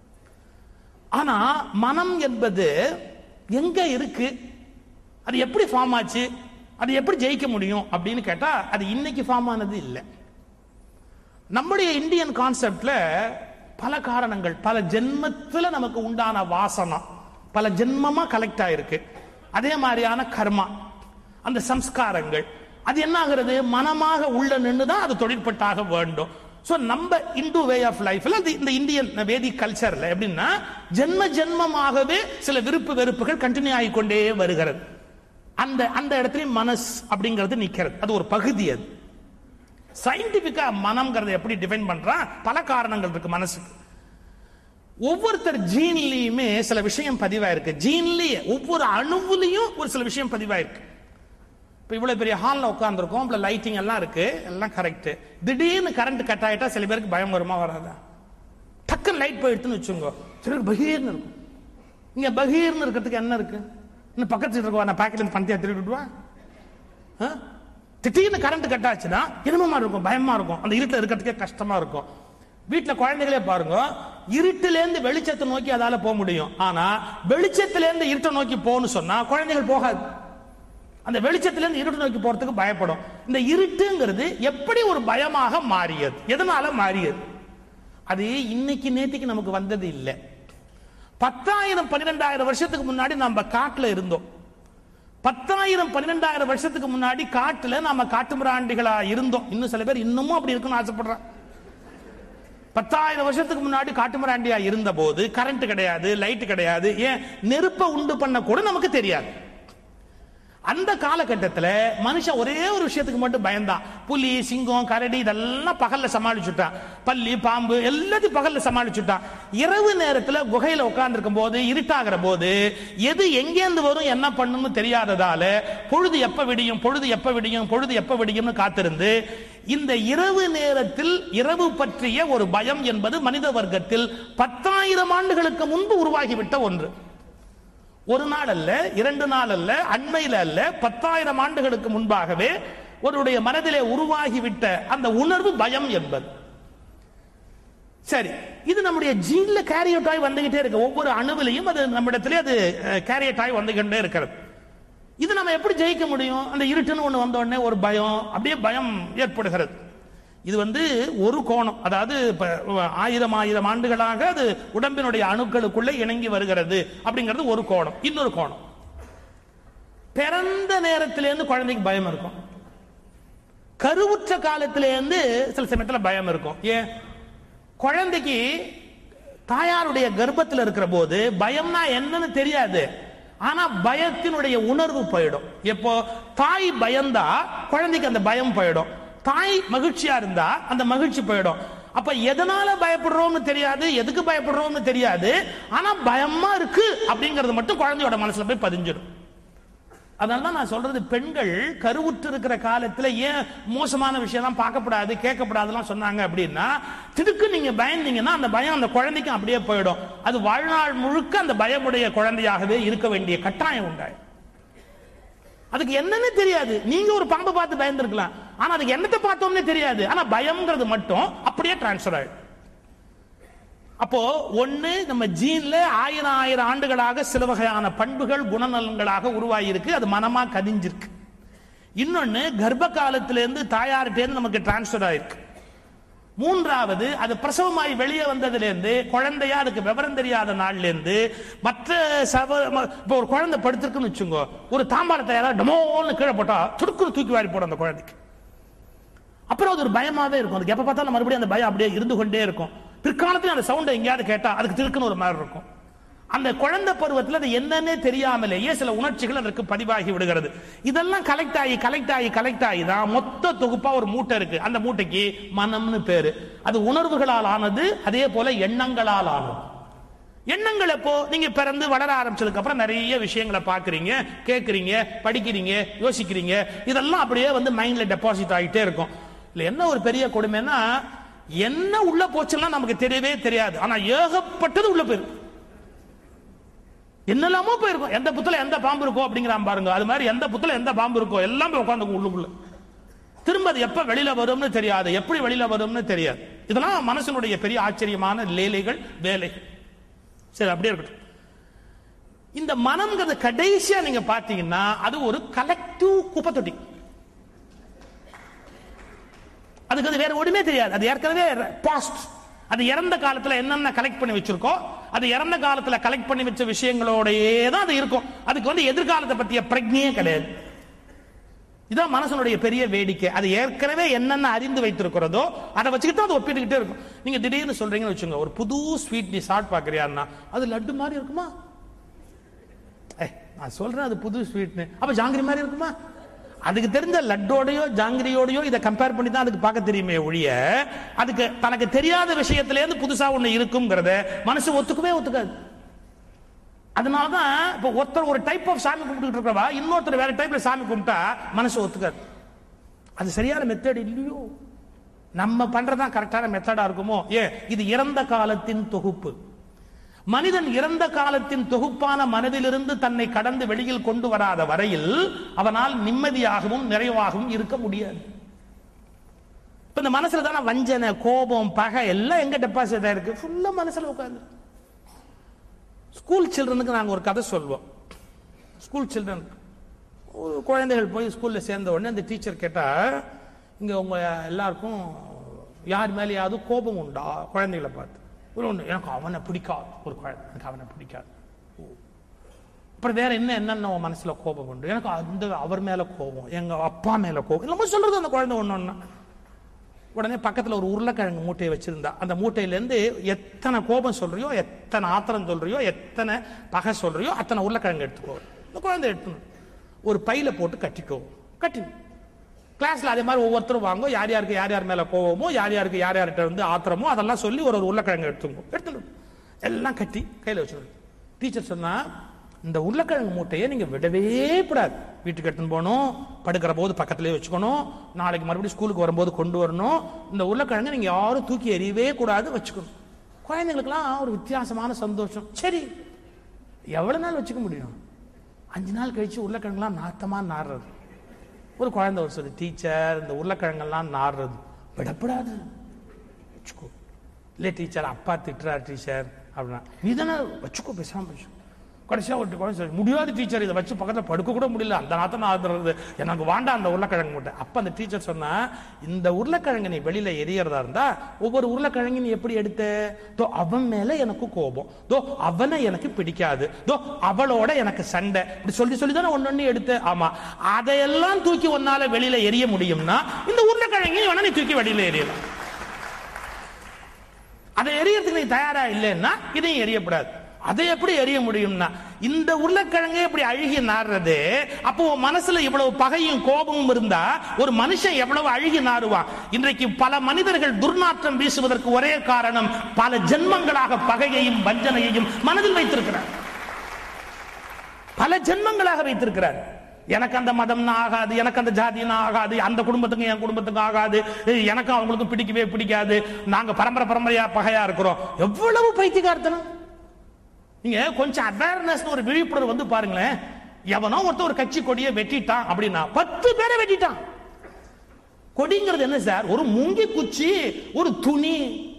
ஆனா மனம் என்பது எங்க இருக்கு, அது எப்படி ஃபார்ம் ஆச்சு, அது எப்படி ஜெயிக்க முடியும் அப்படின்னு கேட்டா அது இன்னைக்கு ஃபார்ம் ஆனது இல்லை. நம்முடைய இந்தியன் கான்செப்ட்ல பல காரணங்கள், பல ஜென்மத்துல நமக்கு உண்டான வாசனம் பல ஜென்மமா கலெக்ட் ஆயிருக்கு. அதே மாதிரியான கர்மா, அந்த சம்ஸ்காரங்கள், அது என்ன ஆகிறது? மனமாக உள்ள நின்றுதான் அது தொழிற்பட்டாக வேண்டும். சோ நம்ம இந்து வே ஆஃப் லைஃப்ல இந்த இந்தியன் வேதிக் கல்ச்சர்ல எப்படின்னா ஜென்ம ஜென்மமாகவே சில விருப்பு வெறுப்புகள் கண்டினியூ ஆகிக்கொண்டே வருகிறது. அந்த அந்த இடத்துல மனஸ் அப்படிங்கிறது நிக்கிறது. அது ஒரு பகுதி. அது சயின்டிபிக்கா மனம்ங்கிறத எப்படி டிஃபைன் பண்றா? பல காரணங்கள் இருக்கு மனசுக்கு. ஒவ்வொருத்தர் ஜீன்லயுமே சில விஷயம் பதிவாயிருக்கு. ஜீன்லயே ஒவ்வொரு அணுவுலையும் ஒரு சில விஷயம் பதிவாயிருக்கு. இப்ப இவ்வளவு பெரிய ஹால்ல உட்கார்ந்துருக்கோம், இப்ப லைட்டிங் எல்லாம் இருக்கு, எல்லாம் கரெக்ட். திடீர்னு கரண்ட் கட் ஆயிட்டா சில பேருக்கு பயம் வருமா வராதா? டக்குன்னு லைட் போயிடுதுன்னு வச்சுங்க, சிலருக்கு பகீர்னு இருக்கும். இங்க பகீர்னு இருக்கிறதுக்கு என்ன இருக்கு? இன்னும் பக்கத்துல இருக்கவா நான் பாக்கெட்ல இருந்து பணத்தையா திருடுவா? திடீர்னு கரண்ட் கட் ஆச்சுன்னா இனிமமா இருக்கும், பயமா இருக்கும், அந்த இருட்டில் இருக்கிறதுக்கே கஷ்டமா இருக்கும். வீட்டுல குழந்தைகளே பாருங்க, இருட்டுல இருந்து வெளிச்சத்தை நோக்கி அதால போக முடியும். ஆனா வெளிச்சத்துல இருந்து இருட்டை நோக்கி போகணும்னு சொன்னா குழந்தைகள் போகாது. அந்த வெளிச்சத்துல இருந்து இருட்டு நோக்கி போறதுக்கு பயப்படும். இந்த இருட்டுங்கிறது எப்படி ஒரு பயமாக மாறியது? எதனால மாறியது? அது இன்னைக்கு நேத்திக்கு நமக்கு வந்தது இல்லை. பத்தாயிரம் பன்னிரெண்டாயிரம் வருஷத்துக்கு முன்னாடி நம்ம காட்டுல இருந்தோம். பத்தாயிரம் பன்னிரெண்டாயிரம் வருஷத்துக்கு முன்னாடி காட்டுல நாம காட்டுமிராண்டிகளா இருந்தோம். இன்னும் சில பேர் இன்னமும் அப்படி இருக்குன்னு ஆசைப்படுறான். பத்தாயிரம் வருஷத்துக்கு முன்னாடி காட்டுமிராண்டியா இருந்த போது கரண்ட் கிடையாது, லைட் கிடையாது, ஏன் நெருப்பை உண்டு பண்ண கூட நமக்கு தெரியாது. அந்த காலகட்டத்தில் மனுஷன் ஒரே ஒரு விஷயத்துக்கு மட்டும் பயந்தான். புலி, சிங்கம், கரடி இதெல்லாம் பகல்ல சமாளிச்சுட்டான். பல்லி, பாம்பு எல்லாத்தையும் பகல்ல சமாளிச்சுட்டான். இரவு நேரத்தில் குகையில உட்கார்ந்து இருக்கும் போது, இருட்டாகிற போது எது எங்கேருந்து வரும் என்ன பண்ணும்னு தெரியாததால பொழுது எப்ப விடியும் பொழுது எப்ப விடியும் பொழுது எப்ப விடியும்னு காத்திருந்து, இந்த இரவு நேரத்தில் இரவு பற்றிய ஒரு பயம் என்பது மனித வர்க்கத்தில் பத்தாயிரம் ஆண்டுகளுக்கு முன்பு உருவாகிவிட்ட ஒன்று. ஒரு நாள் அல்ல, இரண்டு நாள் அல்ல, அண்மையில் அல்ல, பத்தாயிரம் ஆண்டுகளுக்கு முன்பாகவே ஒருடைய மனதிலே உருவாகிவிட்ட அந்த உணர்வு பயம் என்பது. சரி, இது நம்முடைய ஜீன்ல கேரியட் ஆகி வந்துகிட்டே இருக்கு. ஒவ்வொரு அணுவிலையும் அது நம்மிடத்திலே அது கேரியட் ஆகி வந்துகிட்டே இருக்கிறது. இது நம்ம எப்படி ஜெயிக்க முடியும்? அந்த இருட்டுன்னு ஒண்ணு வந்த உடனே ஒரு பயம், அப்படியே பயம் ஏற்படுகிறது. இது வந்து ஒரு கோணம், அதாவது ஆயிரம் ஆயிரம் ஆண்டுகளாக அது உடம்பினுடைய அணுக்களுக்குள்ள இணங்கி வருகிறது அப்படிங்கிறது ஒரு கோணம். இன்னொரு கோணம், பிறந்த நேரத்திலேருந்து குழந்தைக்கு பயம் இருக்கும். கருவுற்ற காலத்திலேருந்து சில சமயத்தில் பயம் இருக்கும். ஏன்? குழந்தைக்கு தாயாருடைய கர்ப்பத்தில் இருக்கிற போது பயம்னா என்னன்னு தெரியாது. ஆனா பயத்தினுடைய உணர்வு போயிடும். எப்போ தாய் பயந்தா குழந்தைக்கு அந்த பயம் போயிடும். தாய் மகிழ்ச்சியா இருந்தா அந்த மகிழ்ச்சி போயிடும். அப்ப எதனால பயப்படுறோம்னு தெரியாது, எதுக்கு பயப்படுறோம்னு தெரியாது, ஆனா பயமா இருக்கு அப்படிங்கறது மட்டும் குழந்தையோட மனசுல போய் பதிஞ்சிடும். அதனாலதான் நான் சொல்றது, பெண்கள் கருவுற்று இருக்கிற காலத்துல ஏன் மோசமான விஷயம் பார்க்கப்படாது கேட்கப்படாதுலாம் சொன்னாங்க அப்படின்னா, திடுக்கு நீங்க பயந்தீங்கன்னா அந்த பயம் அந்த குழந்தைக்கும் அப்படியே போயிடும். அது வாழ்நாள் முழுக்க அந்த பயமுடைய குழந்தையாகவே இருக்க வேண்டிய கட்டாயம் உண்டாயிடும். அதுக்கு என்னன்னு தெரியாது. நீங்க ஒரு பாம்பை பார்த்து பயந்துருக்கலாம், ஆனா அதுக்கு என்னத்தை பார்த்தோம்னே தெரியாது. ஆனா பயம்ங்கிறது மட்டும் அப்படியே டிரான்ஸ்பர் ஆயிடும். அப்போ ஒண்ணு, நம்ம ஜீன்ல ஆயிரம் ஆயிரம் ஆண்டுகளாக சில வகையான பண்புகள் குணநலன்களாக உருவாகி இருக்கு, அது மனமா கதிஞ்சிருக்கு. இன்னொன்னு, கர்ப்ப காலத்திலிருந்து தாயார்கிட்ட நமக்கு டிரான்ஸ்பர் ஆயிருக்கு. மூன்றாவது, அது பிரசவமாய் வெளியே வந்ததுல இருந்து குழந்தையா அதுக்கு விவரம் தெரியாத நாள்ல இருந்து மற்ற சவ இப்ப ஒரு குழந்தை படுத்திருக்குன்னு வச்சுங்க, ஒரு தாம்பாளத்தை யாராவது டமோன்னு கீழே போட்டா துடுக்குன்னு தூக்கி வாரி போடும் அந்த குழந்தைக்கு. அப்புறம் அது ஒரு பயமாவே இருக்கும். அதுக்கு எப்ப பார்த்தாலும் மறுபடியும் அந்த பயம் அப்படியே இருந்து கொண்டே இருக்கும். பிற்காலத்தில் அந்த சவுண்டை எங்கேயாவது கேட்டா அதுக்கு திருக்குன்னு ஒரு மாதிரி இருக்கும். அந்த குழந்தை பருவத்தில் அது என்னன்னே தெரியாமலேயே சில உணர்ச்சிகள் அதற்கு பதிவாகி விடுகிறது. இதெல்லாம் கலெக்ட் ஆகி கலெக்ட் ஆகி கலெக்ட் ஆகி தான் மொத்த தொகுப்பா ஒரு மூட்டை இருக்கு. அந்த மூட்டைக்கு மனம்னு பேரு. அது உணர்வுகளால் ஆனது, அதே போல எண்ணங்களால் ஆனது. எண்ணங்கள் எப்போ நீங்க பிறந்து வளர ஆரம்பிச்சதுக்கு அப்புறம் நிறைய விஷயங்களை பாக்குறீங்க, கேட்கறீங்க, படிக்கிறீங்க, யோசிக்கிறீங்க, இதெல்லாம் அப்படியே வந்து மைண்ட்ல டெபாசிட் ஆகிட்டே இருக்கும். இல்ல என்ன ஒரு பெரிய கொடுமைன்னா, என்ன உள்ள போச்சுன்னா நமக்கு தெரியவே தெரியாது, ஆனா ஏகப்பட்டது உள்ள போயிருக்கு. என்னெல்லாமோ போயிருக்கும். எந்த புத்துல எந்த பாம்பு இருக்கோ அப்படிங்கிறான் பாருங்க, அது மாதிரி எந்த புத்துல எந்த பாம்பு இருக்கோ எல்லாம் போய் உட்காந்து உள்ளுக்குள்ள. திரும்ப அது எப்ப வெளியில வரும்னு தெரியாது, எப்படி வெளியில வரும்னு தெரியாது. இதெல்லாம் மனசனுடைய பெரிய ஆச்சரியமான லேலைகள், வேலைகள். சரி, அப்படியே இருக்கட்டும். இந்த மனம்ங்கிறது கடைசியா நீங்க பாத்தீங்கன்னா அது ஒரு கலெக்டிவ் குப்பை தொட்டி. அதுக்கு அது வேற ஒண்ணுமே தெரியாது. அது ஏற்கனவே பாஸ்ட். அது இறந்த காலத்துல என்னென்ன கலெக்ட் பண்ணி வச்சிருக்கோ, அது இறந்த காலத்துல கலெக்ட் பண்ணி வச்ச விஷயங்களோடயே தான் அது இருக்கும். அதுக்கு வந்து எதிர்காலத்தை பற்றிய பிரஜையே கிடையாது. இதான் மனசனுடைய பெரிய வேடிக்கை. அது ஏற்கனவே என்னென்ன அறிந்து வைத்திருக்கிறதோ அதை வச்சுக்கிட்டு அது ஒப்பிட்டுக்கிட்டே இருக்கும். நீங்க திடீர்னு சொல்றீங்கன்னு வச்சுங்க, ஒரு புது ஸ்வீட் நீ சாப்பிட்டு பாக்குறியான்னா அது லட்டு மாதிரி இருக்குமா? நான் சொல்றேன் அது புது ஸ்வீட்னு. அப்ப ஜாங்கிரி மாதிரி இருக்குமா? அதுக்கு தெரிஞ்ச லட்டோடையோ ஜாங்கிரியோடையோ இதை கம்பேர் பண்ணி தான் அதுக்கு பார்க்க தெரியுமே ஒழிய, அதுக்கு தனக்கு தெரியாத விஷயத்துல இருந்து புதுசா ஒண்ணு இருக்குங்கிறத மனசு ஒத்துக்கவே ஒத்துக்காது. அதனாலதான் இப்ப ஒருத்தர் ஒரு டைப் ஆஃப் சாமி கும்பிட்டு இருக்கிறவா இன்னொருத்தர் வேற டைப்ல சாமி கும்பிட்டா மனசு ஒத்துக்காது. அது சரியான மெத்தட் இல்லையோ, நம்ம பண்றதான் கரெக்டான மெத்தடா இருக்குமோ? ஏ, இது இறந்த காலத்தின் தொகுப்பு. மனிதன் இறந்த காலத்தின் தொகுப்பான மனதிலிருந்து தன்னை கடந்து வெளியில் கொண்டு வராத வரையில் அவனால் நிம்மதியாகவும் நிறைவாகவும் இருக்க முடியாது. இப்ப இந்த மனசுல தானே வஞ்சனை, கோபம், பகை எல்லாம் எங்க டெபாசிட் ஆயிருக்கு? ஃபுல்லா மனசுல உட்கார்ந்து. ஸ்கூல் சில்ட்ரனுக்கு நாங்க ஒரு கதை சொல்வோம். ஸ்கூல் சில்ட்ரன் குழந்தைகள் போய் ஸ்கூல்ல சேர்ந்த உடனே அந்த டீச்சர் கேட்டா, இங்க உங்க எல்லாருக்கும் யார் மேலேயாவது கோபம் உண்டா? குழந்தைகளை பார்த்து. ஒன்று, எனக்கு அவனை பிடிக்காது. ஒரு குழந்தை, எனக்கு அவனை பிடிக்காது. அப்புறம் வேற என்ன என்னென்ன மனசுல கோபம் உண்டு? எனக்கு அந்த அவர் மேல கோபம், எங்க அப்பா மேல கோபம், நம்ம சொல்றது அந்த குழந்தை ஒண்ணு ஒண்ணு. உடனே பக்கத்துல ஒரு உருளைக்கிழங்கு மூட்டையை வச்சிருந்தா, அந்த மூட்டையில இருந்து எத்தனை கோபம் சொல்றியோ, எத்தனை ஆத்திரம் சொல்றியோ, எத்தனை பகை சொல்றியோ அத்தனை உருளைக்கிழங்கு எடுத்துக்கோ. இந்த குழந்தை எடுத்துணும், ஒரு பையில போட்டு கட்டிக்கோ. கட்டி கிளாஸ்ல அதே மாதிரி ஒவ்வொருத்தரும் வாங்க, யார் யாருக்கு யார் யார் மேல கோவமோ, யார் யாருக்கு யார் யார்கிட்ட வந்து ஆத்திரமோ அதெல்லாம் சொல்லி ஒரு ஒரு உருளைக்கிழங்கு எடுத்துங்க. எடுத்துடும் எல்லாம் கட்டி கையில வச்சிடும். டீச்சர் சொன்னா, இந்த உருளைக்கிழங்கு மூட்டையை நீங்க விடவே கூடாது. வீட்டுக்கு எடுத்துன்னு போகணும், படுக்கிற போது பக்கத்திலே வச்சுக்கணும், நாளைக்கு மறுபடியும் ஸ்கூலுக்கு வரும்போது கொண்டு வரணும். இந்த உருளைக்கிழங்கு நீங்க யாரும் தூக்கி எறியவே கூடாது, வச்சுக்கணும். குழந்தைங்களுக்குலாம் ஒரு வித்தியாசமான சந்தோஷம். சரி, எவ்வளவு நாள் வச்சுக்க முடியும்? அஞ்சு நாள் கழிச்சு உருளைக்கிழங்குலாம் நாத்தமா நாடுறது. ஒரு குழந்தை ஒரு சொல்லு, டீச்சர் இந்த உருளைக்கிழங்கெல்லாம் நாடுறது விடப்படாது, வச்சுக்கோ. இல்லை டீச்சர் அப்பா திட்டுறாரு டீச்சர் அப்படின்னா, நீ தானே வச்சுக்கோ, பேசாம வச்சுக்கோ. கடைசியா ஒரு குழந்தை முடியாது டீச்சர், இதை வச்சு பக்கத்தில் படுக்க கூட முடியல, அந்த நாத்தம் ஆடுறது, எனக்கு வாண்டா அந்த உருளைக்கிழங்கு மூட்டை. அப்ப அந்த டீச்சர் சொன்னா, இந்த உருளைக்கிழங்கு நீ வெளியில எரியறதா இருந்தா ஒவ்வொரு உருளைக்கிழங்கு நீ எப்படி எடுத்த? தோ அவன் மேல எனக்கு கோபம், தோ அவனை எனக்கு பிடிக்காது, தோ அவளோட எனக்கு சண்டை, இப்படி சொல்லி சொல்லி தானே ஒன்னொன்னு எடுத்த. ஆமா, அதையெல்லாம் தூக்கி ஒன்னால வெளியில எரிய முடியும்னா இந்த உருளைக்கிழங்கு வேணா நீ தூக்கி வெளியில எரியலாம். அதை எரியறதுக்கு நீ தயாரா இல்லைன்னா இதையும் எரியப்படாது. அதை எப்படி எரிய முடியும்னா, இந்த உருளைக்கிழங்கு எப்படி அழுகி நாடுறது? அப்போ மனசுல இவ்வளவு பகையும் கோபமும் இருந்தா ஒரு மனுஷன் எவ்வளவு அழுகி நாடுவான்? இன்றைக்கு பல மனிதர்கள் துர்நாற்றம் வீசுவதற்கு ஒரே காரணம், பல ஜென்மங்களாக பகையையும் வஞ்சனையையும் மனதில் வைத்திருக்கிறார். பல ஜென்மங்களாக வைத்திருக்கிறார். எனக்கு அந்த மதம் ஆகாது, எனக்கு அந்த ஜாதினா ஆகாது, அந்த குடும்பத்துக்கும் என் குடும்பத்துக்கும் ஆகாது, எனக்கும் அவங்களுக்கும் பிடிக்கவே பிடிக்காது, நாங்க பரம்பரை பரம்பரையா பகையா இருக்கிறோம். எவ்வளவு பைத்தியக்காரத்தனம்! நீங்க கொஞ்சம் அவேர்னஸ், ஒரு விழிப்புணர்வு வந்து பாருங்களேன். எவனோ ஒருத்தர் ஒரு கட்சி கொடியை வெட்டிட்டான் அப்படின்னா பத்து பேரை வெட்டிட்டான். கொடிங்கிறது என்ன சார்? ஒரு மூங்கி குச்சி, ஒரு துணி,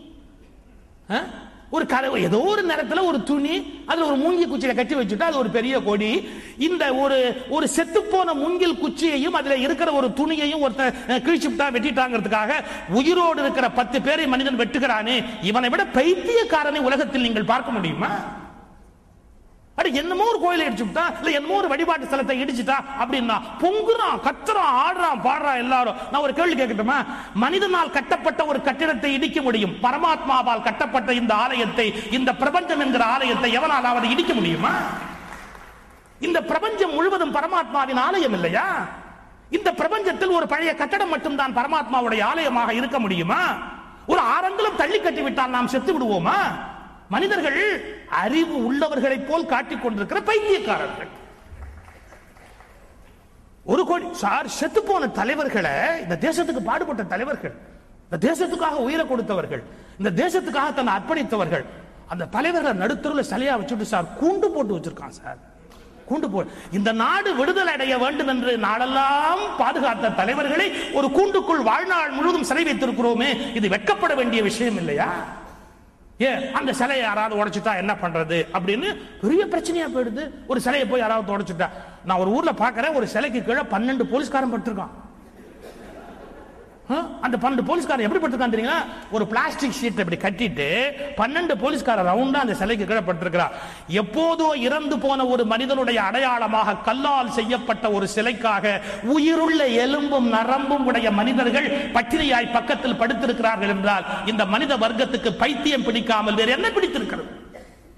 ஒரு கரை, ஏதோ ஒரு நேரத்தில் ஒரு துணி, அதுல ஒரு மூங்கி குச்சியை கட்டி வச்சுட்டா அது ஒரு பெரிய கொடி. இந்த ஒரு ஒரு செத்து போன மூங்கில் குச்சியையும் அதுல இருக்கிற ஒரு துணியையும் ஒருத்தன் கிழிச்சுட்டா வெட்டிட்டாங்கிறதுக்காக உயிரோடு இருக்கிற பத்து பேரை மனிதன் வெட்டுகிறானே, இவனை விட பைத்தியக்காரனை உலகத்தில் நீங்கள் பார்க்க முடியுமா? அட என்னமோ ஒரு கோயிலை இடிச்சுட்டா, இல்ல என்னமோ ஒரு வழிபாட்டு ஸ்தலத்தை இடிச்சுட்டா அப்படின்னா பொங்குறான், கத்துறான், ஆடுறான், பாடுறான் எல்லாரும். நான் ஒரு கேள்வி கேட்கட்டுமா? மனிதனால் கட்டப்பட்ட ஒரு கட்டிடத்தை இடிக்க முடியும், பரமாத்மாவால் கட்டப்பட்ட இந்த ஆலயத்தை, இந்த பிரபஞ்சம் என்கிற ஆலயத்தை எவனாலாவது இடிக்க முடியுமா? இந்த பிரபஞ்சம் முழுவதும் பரமாத்மாவின் ஆலயம் இல்லையா? இந்த பிரபஞ்சத்தில் ஒரு பழைய கட்டடம் மட்டும்தான் பரமாத்மாவுடைய ஆலயமாக இருக்க முடியுமா? ஒரு ஆரங்களும் தள்ளி கட்டி விட்டால் நாம் செத்து விடுவோமா? மனிதர்கள் அறிவு உள்ளவர்களை போல் காட்டிக் கொண்டிருக்கிற பைத்தியக்காரர்கள். ஒரு கோடி சார் செத்து போன தலைவர்களை, இந்த தேசத்துக்கு பாடுபட்ட தலைவர்கள், இந்த தேசத்துக்காக உயிரை கொடுத்தவர்கள், இந்த தேசத்துக்காக தன்னை அர்ப்பணித்தவர்கள், அந்த தலைவர்களை நடுத்தருவில் சிலையா வச்சுட்டு சார் கூண்டு போட்டு வச்சிருக்கான் சார். கூண்டு போ இந்த நாடு விடுதலை அடைய வேண்டும் என்று நாளெல்லாம் பாதுகாத்த தலைவர்களை ஒரு கூண்டுக்குள் வாழ்நாள் முழுவதும் சிறை வைத்திருக்கிறோமே, இது வெட்கப்பட வேண்டிய விஷயம் இல்லையா? ஏ, அந்த சிலையை யாராவது உடைச்சுட்டா என்ன பண்றது அப்படின்னு பெரிய பிரச்சனையா போயிடுது. ஒரு சிலையை போய் யாராவது உடைச்சுட்டா, நான் ஒரு ஊர்ல பாக்குறேன், ஒரு சிலைக்கு கீழே பன்னெண்டு போலீஸ்காரன் படுத்திருக்கான். அந்த பன்னெண்டு போலீஸ்காரன் எப்படி படுத்திருக்கான் தெரியுங்களா? ஒரு பிளாஸ்டிக் ஷீட் இப்படி கட்டிட்டு பன்னெண்டு போலீஸ்காரர் ரவுண்டா அந்த சிலைக்கு கீழே படுத்திருக்கிறார். எப்போதோ இறந்து போன ஒரு மனிதனுடைய அடையாளமாக கல்லால் செய்யப்பட்ட ஒரு சிலைக்காக உயிருள்ள எலும்பும் நரம்பும் உடைய மனிதர்கள் பட்டினியாய் பக்கத்தில் படுத்திருக்கிறார்கள் என்றால் இந்த மனித வர்க்கத்துக்கு பைத்தியம் பிடிக்காமல் வேறு என்ன பிடித்திருக்கிறது?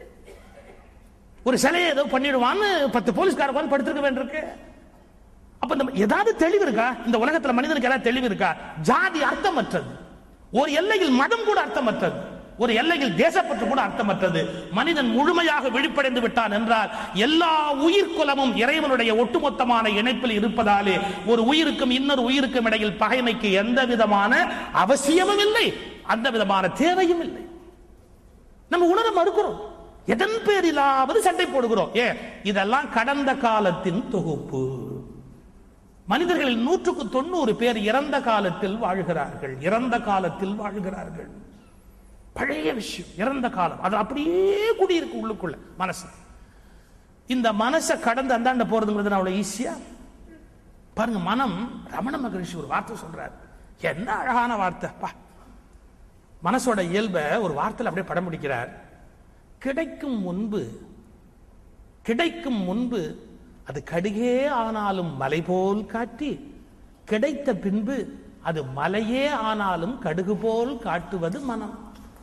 ஒரு சிலையை ஏதோ பண்ணிடுவான்னு பத்து போலீஸ்காரர் படுத்திருக்க வேண்டியிருக்கு. அப்ப அப்ப நம்ம ஏதாவது தெளிவு இருக்கா? இந்த உலகத்துல மனிதனுக்கு ஏதாவது தெளிவு இருக்கா? ஜாதி அர்த்தமற்றது, ஒரு எல்லையில் மதம் கூட அர்த்தமற்றது, ஒரு எல்லையில் தேசப்பற்று கூட அர்த்தமற்றது. மனிதன் முழுமையாக விழிப்படைந்து விட்டான் என்றால் எல்லா உயிர்குலமும் இறைவனுடைய ஒட்டுமொத்தமான இணைப்பில் இருப்பதாலே ஒரு உயிருக்கும் இன்னொரு உயிருக்கும் இடையில் பகைமைக்கு எந்த விதமான அவசியமும் இல்லை, அந்த விதமான தேவையும் இல்லை. நம்ம உணர மறுக்கிறோம், எதன் பேரிலாவது சண்டை போடுகிறோம். ஏன்? இதெல்லாம் கடந்த காலத்தின் தொகுப்பு. மனிதர்களில் நூற்றுக்கு தொண்ணூறு பேர் இறந்த காலத்தில் வாழ்கிறார்கள், இறந்த காலத்தில் வாழ்கிறார்கள். பழைய விஷயம், இறந்த காலம், அது அப்படியே குடியிருக்கு உள்ளுக்குள்ள மனசு. இந்த மனசை கடந்து அந்தாண்ட போறதுங்கிறது அவ்வளவு ஈஸியா? பாருங்க, மனம். ரமண மகரிஷி ஒரு வார்த்தை சொல்றாரு, என்ன அழகான வார்த்தை பா. மனசோட இயல்பை ஒரு வார்த்தையில் அப்படியே படம் பிடிக்கிறார். கிடைக்கும் முன்பு, கிடைக்கும் முன்பு அது கடுகே ஆனாலும் மலை போல் காட்டி, கிடைத்த பின்பு அது மலையே ஆனாலும் கடுகு போல் காட்டுவது மனம்.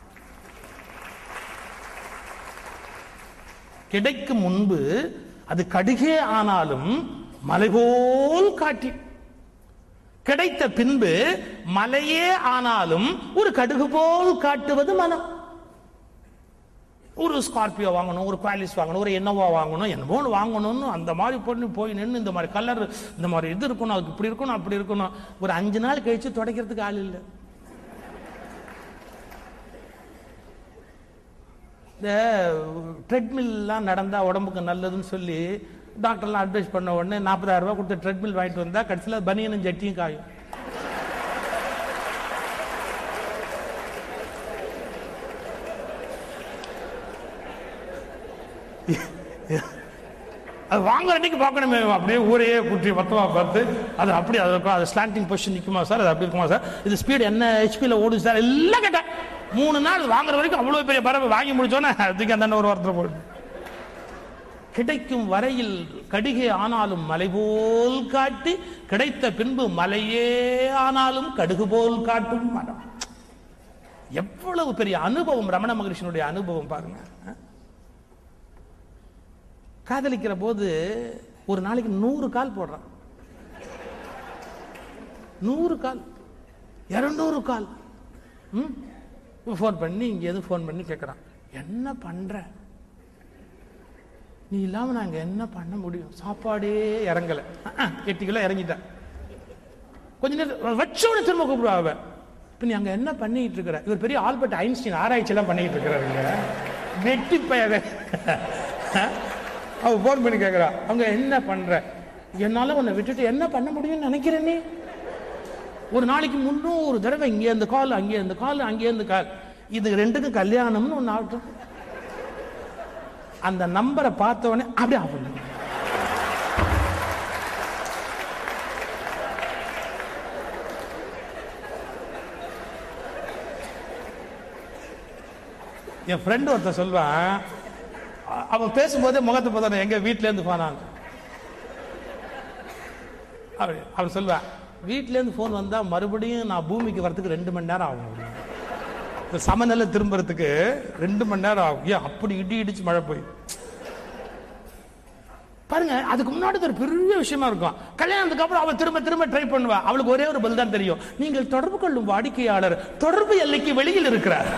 கிடைக்கும் முன்பு அது கடுகே ஆனாலும் மலை போல் காட்டி, கிடைத்த பின்பு மலையே ஆனாலும் ஒரு கடுகு போல் காட்டுவது மனம். ஒரு ஸ்கார்பியோ வாங்கணும், ஒரு குவாலிஸ் வாங்கணும், ஒரு என்னவோ வாங்கணும், என்னவோ வாங்கணும்னு அந்த மாதிரி பொண்ணு போய் நின்று இந்த மாதிரி கலர், இந்த மாதிரி இது இருக்கணும், அதுக்கு இப்படி இருக்கணும், அப்படி இருக்கணும். ஒரு அஞ்சு நாள் கழிச்சு துடைக்கிறதுக்கு ஆள் இல்லை. இந்த ட்ரெட்மில்லாம் நடந்தா உடம்புக்கு நல்லதுன்னு சொல்லி டாக்டர்லாம் அட்வைஸ் பண்ண உடனே நாற்பதாயிரம் ரூபாய் கொடுத்து ட்ரெட்மில் வாங்கிட்டு வந்தா கடைசியில் பனியனும் ஜட்டியும் காயும். அது வாங்குற அன்னைக்கு பார்க்கணுமே, அப்படியே ஊரையே குட்டி மொத்தமா பார்த்து அது அப்படி அது இருக்கும், அது ஸ்லாண்டிங் பொசிஷன் நிற்குமா சார், அது அப்படி இருக்குமா சார், இது ஸ்பீடு என்ன ஹெச்பியில் ஓடுது சார், எல்லாம் கேட்டேன். மூணு நாள் வாங்குற வரைக்கும் அவ்வளவு பெரிய பறவை வாங்கி முடிச்சோன்னே அதுக்கு அந்த ஒரு வாரத்தில் போயிடும். கிடைக்கும் வரையில் கடுகே ஆனாலும் மலை போல் காட்டி, கிடைத்த பின்பு மலையே ஆனாலும் கடுகு போல் காட்டும் மனம். எவ்வளவு பெரிய அனுபவம் ரமண மகரிஷினுடைய அனுபவம் பாருங்க. காதலிக்கிற போது ஒரு நாளைக்கு நூறு கால் போடுறான், நூறு கால், இருநூறு கால். போன் பண்ணி இங்க எது போன் பண்ணி கேட்கறான், என்ன பண்ற நீ இல்லாம நாங்க என்ன பண்ண முடியும், சாப்பாடே இறங்கல, எட்டு கிலோ இறங்கிட்டேன். கொஞ்ச நேரம் வச்சோட திரும்ப கூப்பிடுவா, இப்ப நீ அங்க என்ன பண்ணிட்டு இருக்கிற, இவர் பெரிய ஆல்பர்ட் ஐன்ஸ்டீன் ஆராய்ச்சி எல்லாம் பண்ணிட்டு இருக்கிறாருங்க, வெட்டி பையன். அவ போன் பண்ணி கேட்கிறா, அவங்க என்ன பண்ற, என்னால உன்னை விட்டுட்டு என்ன பண்ண முடியும்னு நினைக்கிறேன் நீ. ஒரு நாளைக்கு முன்னூறு தடவை இங்கே இந்த கால், அங்கே இந்த கால், அங்கே இந்த கால், இது ரெண்டுக்கு கல்யாணம்னு ஒன்று ஆகட்டும். அந்த நம்பரை பார்த்த உடனே அப்படியே ஆஃப் பண்ணு. என் ஃப்ரெண்டு ஒருத்தன் சொல்வான், அவன் பேசும்போதே முகத்தை பார்த்தா எங்க வீட்டுல இருந்து போனான். அவன் சொல்வான், வீட்டுல இருந்து போன் வந்தா மறுபடியும் நான் பூமிக்கு வரதுக்கு ரெண்டு மணி நேரம் ஆகும், இந்த சமநிலை திரும்புறதுக்கு ரெண்டு மணி நேரம் ஆகும். ஏன் அப்படி இடி இடிச்சு மழை போய் பாருங்க. அதுக்கு முன்னாடி ஒரு பெரிய விஷயமா இருக்கும். கல்யாணத்துக்கு அப்புறம் அவன் திரும்ப திரும்ப ட்ரை பண்ணுவா. அவளுக்கு ஒரே ஒரு பதில் தான் தெரியும், நீங்கள் தொடர்பு கொள்ளும் வாடிக்கையாளர் தொடர்பு எல்லைக்கு வெளியில் இருக்கிறார்.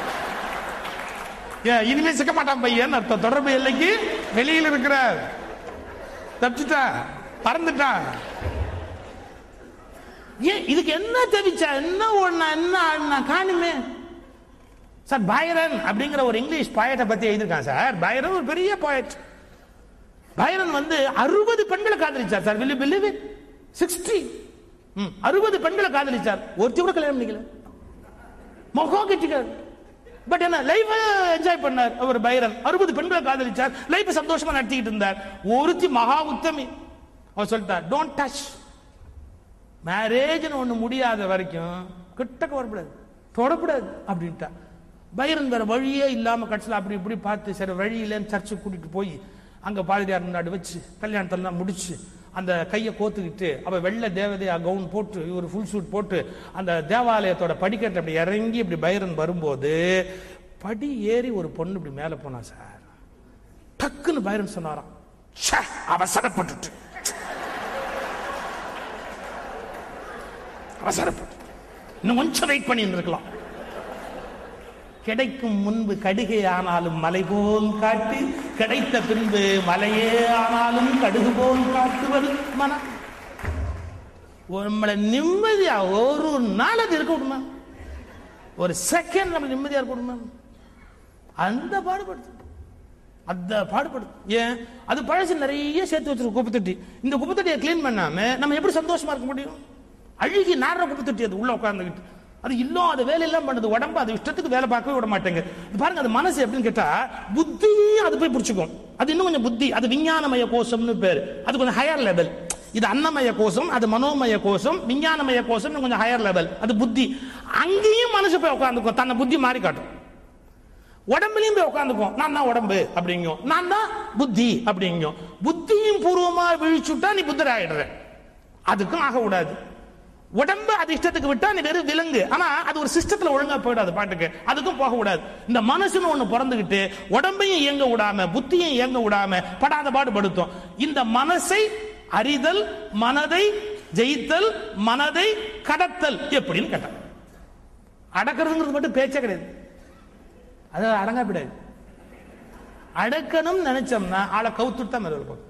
ஏன் இனிமே சிக்க மாட்டான் பையன் அர்த்தம், தொடர்பு எல்லைக்கு வெளியில் இருக்கிறார், தப்பிச்சுட்டான், பறந்துட்டான். ஏன் இதுக்கு என்ன தெரிவிச்சா, என்ன ஒண்ணா, என்ன ஆடினா காணுமே சார். பைரன் அப்படிங்கிற ஒரு இங்கிலீஷ் பாயட்டை பத்தி எழுதியிருக்கான் சார். பைரன் ஒரு பெரிய பாயட். பைரன் வந்து அறுபது பெண்களை காதலிச்சார் sir. will you believe it? Sixty அறுபது பெண்களை காதலிச்சார், ஒருத்தி கூட கல்யாணம் பண்ணிக்கல, முகம் கட்டிக்கார். பட் என்ன லைஃப் என்ஜாய் பண்ணார் அவர் பைரன். அறுபது பெண்களை காதலிச்சார், லைஃப் சந்தோஷமா நடத்திக்கிட்டு இருந்தார். ஒருத்தி மகா உத்தமி, அவர் சொல்லிட்டார், டோன்ட் டச், மேரேஜ்னு ஒண்ணு முடியாத வரைக்கும் கிட்டக்க வரக்கூடாது, தொடக்கூடாது அப்படின்ட்டா. பைரன் வேற வழியே இல்லாம கட்சியில் அப்படி இப்படி பார்த்து சரி வழியிலேன்னு சர்ச்சுக்கு கூட்டிட்டு போய் அங்க பாதிரியார் முன்னாடி வச்சு கல்யாணத்தெல்லாம் முடிச்சு அந்த கையை கோத்துக்கிட்டு அவ வெள்ளை தேவதையா கவுன் போட்டு இவர் ஃபுல் சூட் போட்டு அந்த தேவாலயத்தோட படிக்கட்டு அப்படி இறங்கி இப்படி பைரன் வரும்போது படி ஏறி ஒரு பொண்ணு இப்படி மேல போனா சார். டக்குன்னு பைரன் சொன்னாராம், அவசரப்பட்டுட்டு அவசரப்பட்டு இன்னும் கொஞ்சம் வெயிட் பண்ணி இருக்கலாம். கிடைக்கும் முன்பு கடுகை ஆனாலும் மலை போல் காட்டு, கிடைத்த பின்பு மலையே ஆனாலும் கடுகு போல் காட்டுவது மனம். நம்மளை நிம்மதியா ஒரு நாள் அது இருக்க விடுமா, ஒரு செகண்ட் நம்ம நிம்மதியா இருக்க விடுமா? அந்த பாடுபடுத்து, அந்த பாடுபடுத்து. ஏன் அது பழசு நிறைய சேர்த்து வச்சிருக்க குப்பை தொட்டி. இந்த குப்பை தொட்டியை கிளீன் பண்ணாம நம்ம எப்படி சந்தோஷமா இருக்க முடியும்? அழுகி நாடுற குப்பை தொட்டி அது உள்ள உட்கார்ந்துக்கிட்டு அது இல்லாத வேலையெல்லாம் பண்ணுது. உடம்பு அது இஷ்டத்துக்கு வேலை பார்க்கவே விட மாட்டேங்க. பாருங்க, அது மனசு எப்படின்னு கேட்டா புத்தியும் அது போய் பிடிச்சுக்கும். அது இன்னும் கொஞ்சம் புத்தி, அது விஞ்ஞானமய கோஷம்னு பேரு, அது கொஞ்சம் ஹையர் லெவல். இது அன்னமய கோஷம், அது மனோமய கோஷம், விஞ்ஞானமய கோஷம் கொஞ்சம் ஹையர் லெவல், அது புத்தி. அங்கேயும் மனசு போய் உட்காந்துக்கும், தன்னை புத்தி மாறி காட்டும். உடம்புலையும் போய் உட்காந்துக்கும், நான் தான் உடம்பு அப்படிங்கும், நான் தான் புத்தி அப்படிங்கும். புத்தியும் பூர்வமா விழிச்சுட்டா நீ புத்தர் ஆயிடுற. அதுக்கும் ஆக கூடாது. உடம்பு அது இஷ்டத்துக்கு விட்டா நீ வெறும் விலங்கு. ஆனா அது ஒரு சிஸ்டத்துல ஒழுங்கா போயிடாது பாட்டுக்கு, அதுக்கும் போக கூடாது. இந்த மனசுன்னு ஒண்ணு பிறந்துகிட்டு உடம்பையும் இயங்க விடாம புத்தியும் இயங்க விடாம படாத பாடுபடுத்தும். இந்த மனசை அறிதல், மனதை ஜெயித்தல், மனதை கடத்தல் எப்படின்னு கேட்ட. அடக்கிறதுங்கிறது மட்டும் பேச்சே கிடையாது, அது அடங்கா விடாது. அடக்கணும் நினைச்சோம்னா ஆளை கவுத்துட்டு தான் மேல இருக்கும்.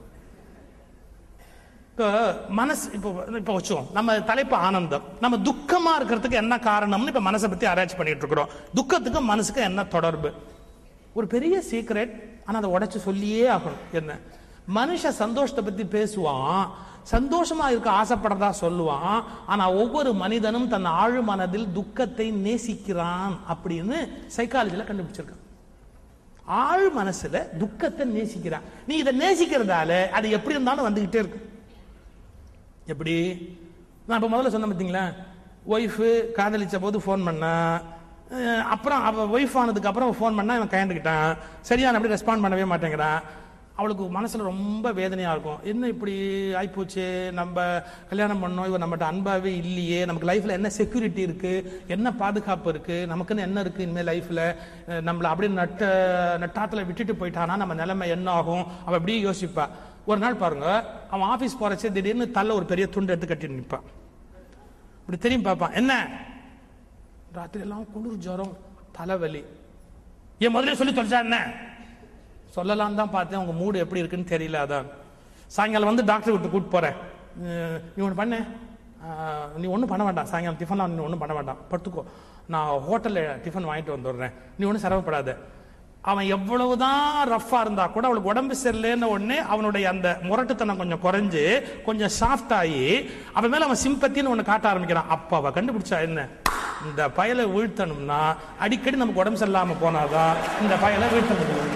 இப்போ மனசு இப்போ இப்போ வச்சுவோம், நம்ம தலைப்பு ஆனந்தம். நம்ம துக்கமா இருக்கிறதுக்கு என்ன காரணம்னு இப்ப மனசை பத்தி ஆராய்ச்சி பண்ணிட்டு இருக்கிறோம். துக்கத்துக்கும் மனசுக்கு என்ன தொடர்பு? ஒரு பெரிய சீக்ரெட், ஆனா அதை உடைச்சு சொல்லியே ஆகணும். என்ன, மனுஷ சந்தோஷத்தை பத்தி பேசுவான், சந்தோஷமா இருக்க ஆசைப்படுறதா சொல்லுவான். ஆனா ஒவ்வொரு மனிதனும் தன் ஆழ் மனதில் துக்கத்தை நேசிக்கிறான் அப்படின்னு சைக்காலஜில கண்டுபிடிச்சிருக்கான். ஆழ் மனசுல துக்கத்தை நேசிக்கிறான். நீ இதை நேசிக்கிறதால அது எப்படி இருந்தாலும் வந்துகிட்டே இருக்கு. எப்படி? நான் இப்போ முதல்ல சொன்ன பார்த்தீங்களா, ஒய்ஃபு காதலிச்ச போது ஃபோன் பண்ணா, அப்புறம் அவள் ஒய்ஃப் ஆனதுக்கு அப்புறம் ஃபோன் பண்ணா இவன் கயந்துக்கிட்டான், சரியான அப்படி ரெஸ்பாண்ட் பண்ணவே மாட்டேங்கிறான். அவளுக்கு மனசில் ரொம்ப வேதனையாக இருக்கும். என்ன இப்படி ஆயிப்போச்சு, நம்ம கல்யாணம் பண்ணோம், இவன் நம்மகிட்ட அன்பாகவே இல்லையே, நமக்கு லைஃப்பில் என்ன செக்யூரிட்டி இருக்குது, என்ன பாதுகாப்பு இருக்குது, நமக்குன்னு என்ன இருக்குது இனிமேல் லைஃப்பில், நம்மளை அப்படியே நட்ட நட்டாத்தில் விட்டுட்டு போயிட்டானா நம்ம நிலைமை என்ன ஆகும், அவள் அப்படியே யோசிப்பா. ஒரு நாள் பாருங்க, அவன் ஆஃபீஸ் போறச்சே திடீர்னு தள்ள ஒரு பெரிய துண்டு எடுத்து கட்டி நிற்பான். இப்படி தெரியும் பார்ப்பான், என்ன ராத்திரி எல்லாம் குளிர், ஜுரம், தலைவலி. ஏன் முதல்ல சொல்லி தொலைச்சா என்ன? சொல்லலாம் தான் பார்த்தேன், உங்க மூடு எப்படி இருக்குன்னு தெரியல. அதான் சாயங்காலம் வந்து டாக்டர் விட்டு கூப்பிட்டு போறேன், நீ ஒன்று பண்ண, நீ ஒன்றும் பண்ண வேண்டாம், சாயங்காலம் டிஃபன்லாம் நீ ஒன்றும் பண்ண வேண்டாம், படுத்துக்கோ, நான் ஹோட்டலில் டிஃபன் வாங்கிட்டு வந்துடுறேன், நீ ஒன்றும் சிரமப்படாத. அவன் எவ்வளவுதான் ரஃபா இருந்தா கூட அவளுக்கு உடம்பு சரியில்லைன்னு உடனே அவனுடைய அந்த முரட்டுத்தனம் கொஞ்சம் குறைஞ்சு கொஞ்சம் சாஃப்ட் ஆகி அவன் மேல அவன் சிம்பத்தின்னு ஒண்ணு காட்ட ஆரம்பிக்கிறான். அப்ப அவ கண்டுபிடிச்சா, என்ன, இந்த பயலை வீழ்த்தணும்னா அடிக்கடி நமக்கு உடம்பு சரியில்லாம போனாதான் இந்த பயலை வீழ்த்த முடியும்.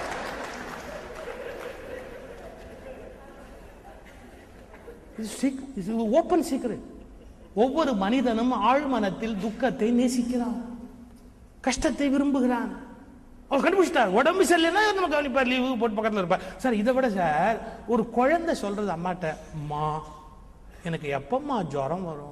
Open secret. ஒவ்வொரு மனிதனும் ஆழ்மனத்தில் துக்கத்தை நேசிக்கிறான், கஷ்டத்தை விரும்புகிறான். அவர் கண்டுபிடிச்சிட்டார், உடம்பு சரியில்லைன்னா நம்ம கவனிப்பார், லீவு போட்டு பக்கத்தில் இருப்பார். சார் இதை விட சார் ஒரு குழந்தை சொல்றது அம்மாட்ட, அம்மா எனக்கு எப்பம்மா ஜுரம் வரும்?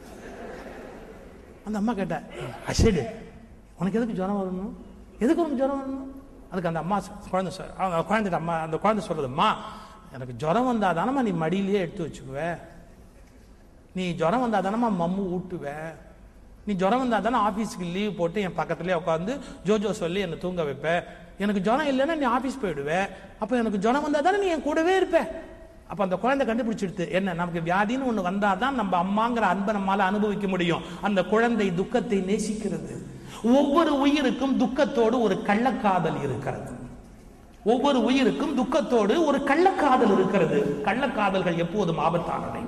அந்த அம்மா கேட்ட, அசடு உனக்கு எதுக்கு ஜுரம் வரணும், எதுக்கு உனக்கு ஜுரம் வரணும்? அதுக்கு அந்த அம்மா குழந்தை சார் குழந்தைட்ட அம்மா அந்த குழந்தை சொல்றதும்மா, எனக்கு ஜுரம் வந்தா தானம்மா நீ மடியிலேயே எடுத்து வச்சுக்குவ, நீ ஜுரம் வந்தா தானம்மா மம்மு ஊட்டுவ, நீ ஜுரம் வந்தா தானே ஆஃபீஸுக்கு லீவ் போட்டு என் பக்கத்துலேயே உட்காந்து ஜோஜோ சொல்லி என்னை தூங்க வைப்ப, எனக்கு ஜுரம் இல்லைன்னா நீ ஆஃபீஸ் போயிடுவேன், அப்போ எனக்கு ஜுரம் வந்தா தானே நீ என் கூடவே இருப்ப. அப்போ அந்த குழந்தை கண்டுபிடிச்சிடுது, என்ன, நமக்கு வியாதின்னு ஒன்று வந்தாதான் நம்ம அம்மாங்கிற அன்பை நம்மளால அனுபவிக்க முடியும். அந்த குழந்தை துக்கத்தை நேசிக்கிறது. ஒவ்வொரு உயிருக்கும் துக்கத்தோடு ஒரு கள்ளக்காதல் இருக்கிறது. ஒவ்வொரு உயிருக்கும் துக்கத்தோடு ஒரு கள்ளக்காதல் இருக்கிறது. கள்ளக்காதல்கள் எப்போதும் ஆபத்தானவை.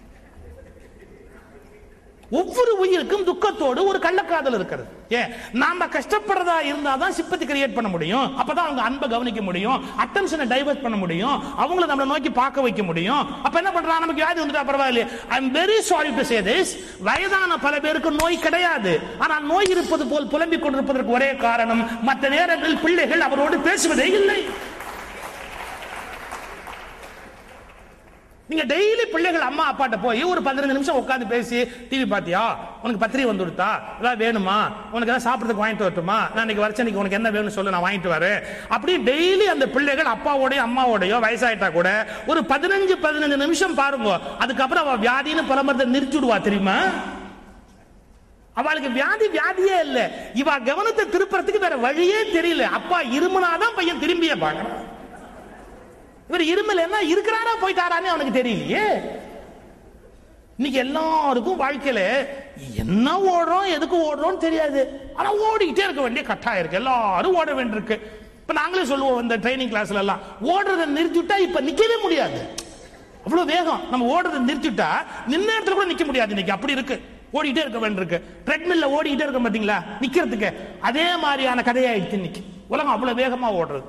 ஒவ்வொரு உயிருக்கும் துக்கத்தோடு ஒரு கள்ளக்காதல் இருக்கிறது. ஏன், நாம கஷ்டப்படுறதா இருந்தாதான் சிம்பத்தி கிரியேட் பண்ண முடியும், அப்பதான் அவங்க அன்பை கவனிக்க முடியும், அட்டென்ஷனை டைவர்ட் பண்ண முடியும், அவங்கள நம்மளை நோக்கி பார்க்க வைக்க முடியும். அப்ப என்ன பண்றான், நமக்கு வியாதி வந்துட்டா பரவாயில்லை. I am very sorry to say this, வயதான பல பேருக்கு நோய் கிடையாது, ஆனால் நோய் இருப்பது போல் புலம்பிக் கொண்டிருப்பதற்கு ஒரே காரணம், மற்ற நேரங்களில் பிள்ளைகள் அவரோடு பேசுவதே இல்லை. நீங்க டெய்லி பிள்ளைகள் அம்மா அப்பாட்ட போய் ஒரு பதினஞ்சு நிமிஷம் உட்காந்து பேசி, டிவி பாத்தியா, உனக்கு பத்திரிகை வந்து கொடுத்தா, ஏதாவது வேணுமா, உனக்கு ஏதாவது சாப்பிட்றதுக்கு வாங்கிட்டு வரட்டுமா, நான் இன்னைக்கு வரச்ச இன்னைக்கு உனக்கு என்ன வேணும்னு சொல்லு, நான் வாங்கிட்டு வரேன். அப்படி டெய்லி அந்த பிள்ளைகள் அப்பாவோடய அம்மாவோடயோ வயசாயிட்டா கூட ஒரு பதினஞ்சு பதினஞ்சு நிமிஷம் பாருங்க. அதுக்கப்புறம் அவ வியாதின்னு புலம்புறதை நிறுத்திடுவா தெரியுமா? அவளுக்கு வியாதி வியாதியே இல்ல, இவ கவனத்தை திருப்புறதுக்கு வேற வழியே தெரியல. அப்பா இருமுனாதான் பையன் திரும்பிய பாக்குறான். இவர் இருமல் என்ன இருக்கிறாரா போயிட்டாரான்னு அவனுக்கு தெரியலையே. இன்னைக்கு எல்லாருக்கும் வாழ்க்கையில என்ன ஓடுறோம் எதுக்கு ஓடுறோம் தெரியாது, ஆனா ஓடிக்கிட்டே இருக்க வேண்டிய கட்டாயம் இருக்கு. எல்லாரும் ஓட வேண்டியிருக்கு. இப்ப நாங்களே சொல்லுவோம் இந்த ட்ரைனிங் கிளாஸ்ல எல்லாம், ஓடுறதை நிறுத்திவிட்டா இப்ப நிக்கவே முடியாது, அவ்வளவு வேகம். நம்ம ஓடுறதை நிறுத்திவிட்டா நின்ன இடத்துல கூட நிக்க முடியாது. இன்னைக்கு அப்படி இருக்கு, ஓடிக்கிட்டே இருக்க வேண்டியிருக்கு. ட்ரெட்மில்ல ஓடிக்கிட்டே இருக்க பாத்தீங்களா நிக்கிறதுக்கு, அதே மாதிரியான கதையாயிடுச்சு இன்னைக்கு. உலகம் அவ்வளவு வேகமா ஓடுறது.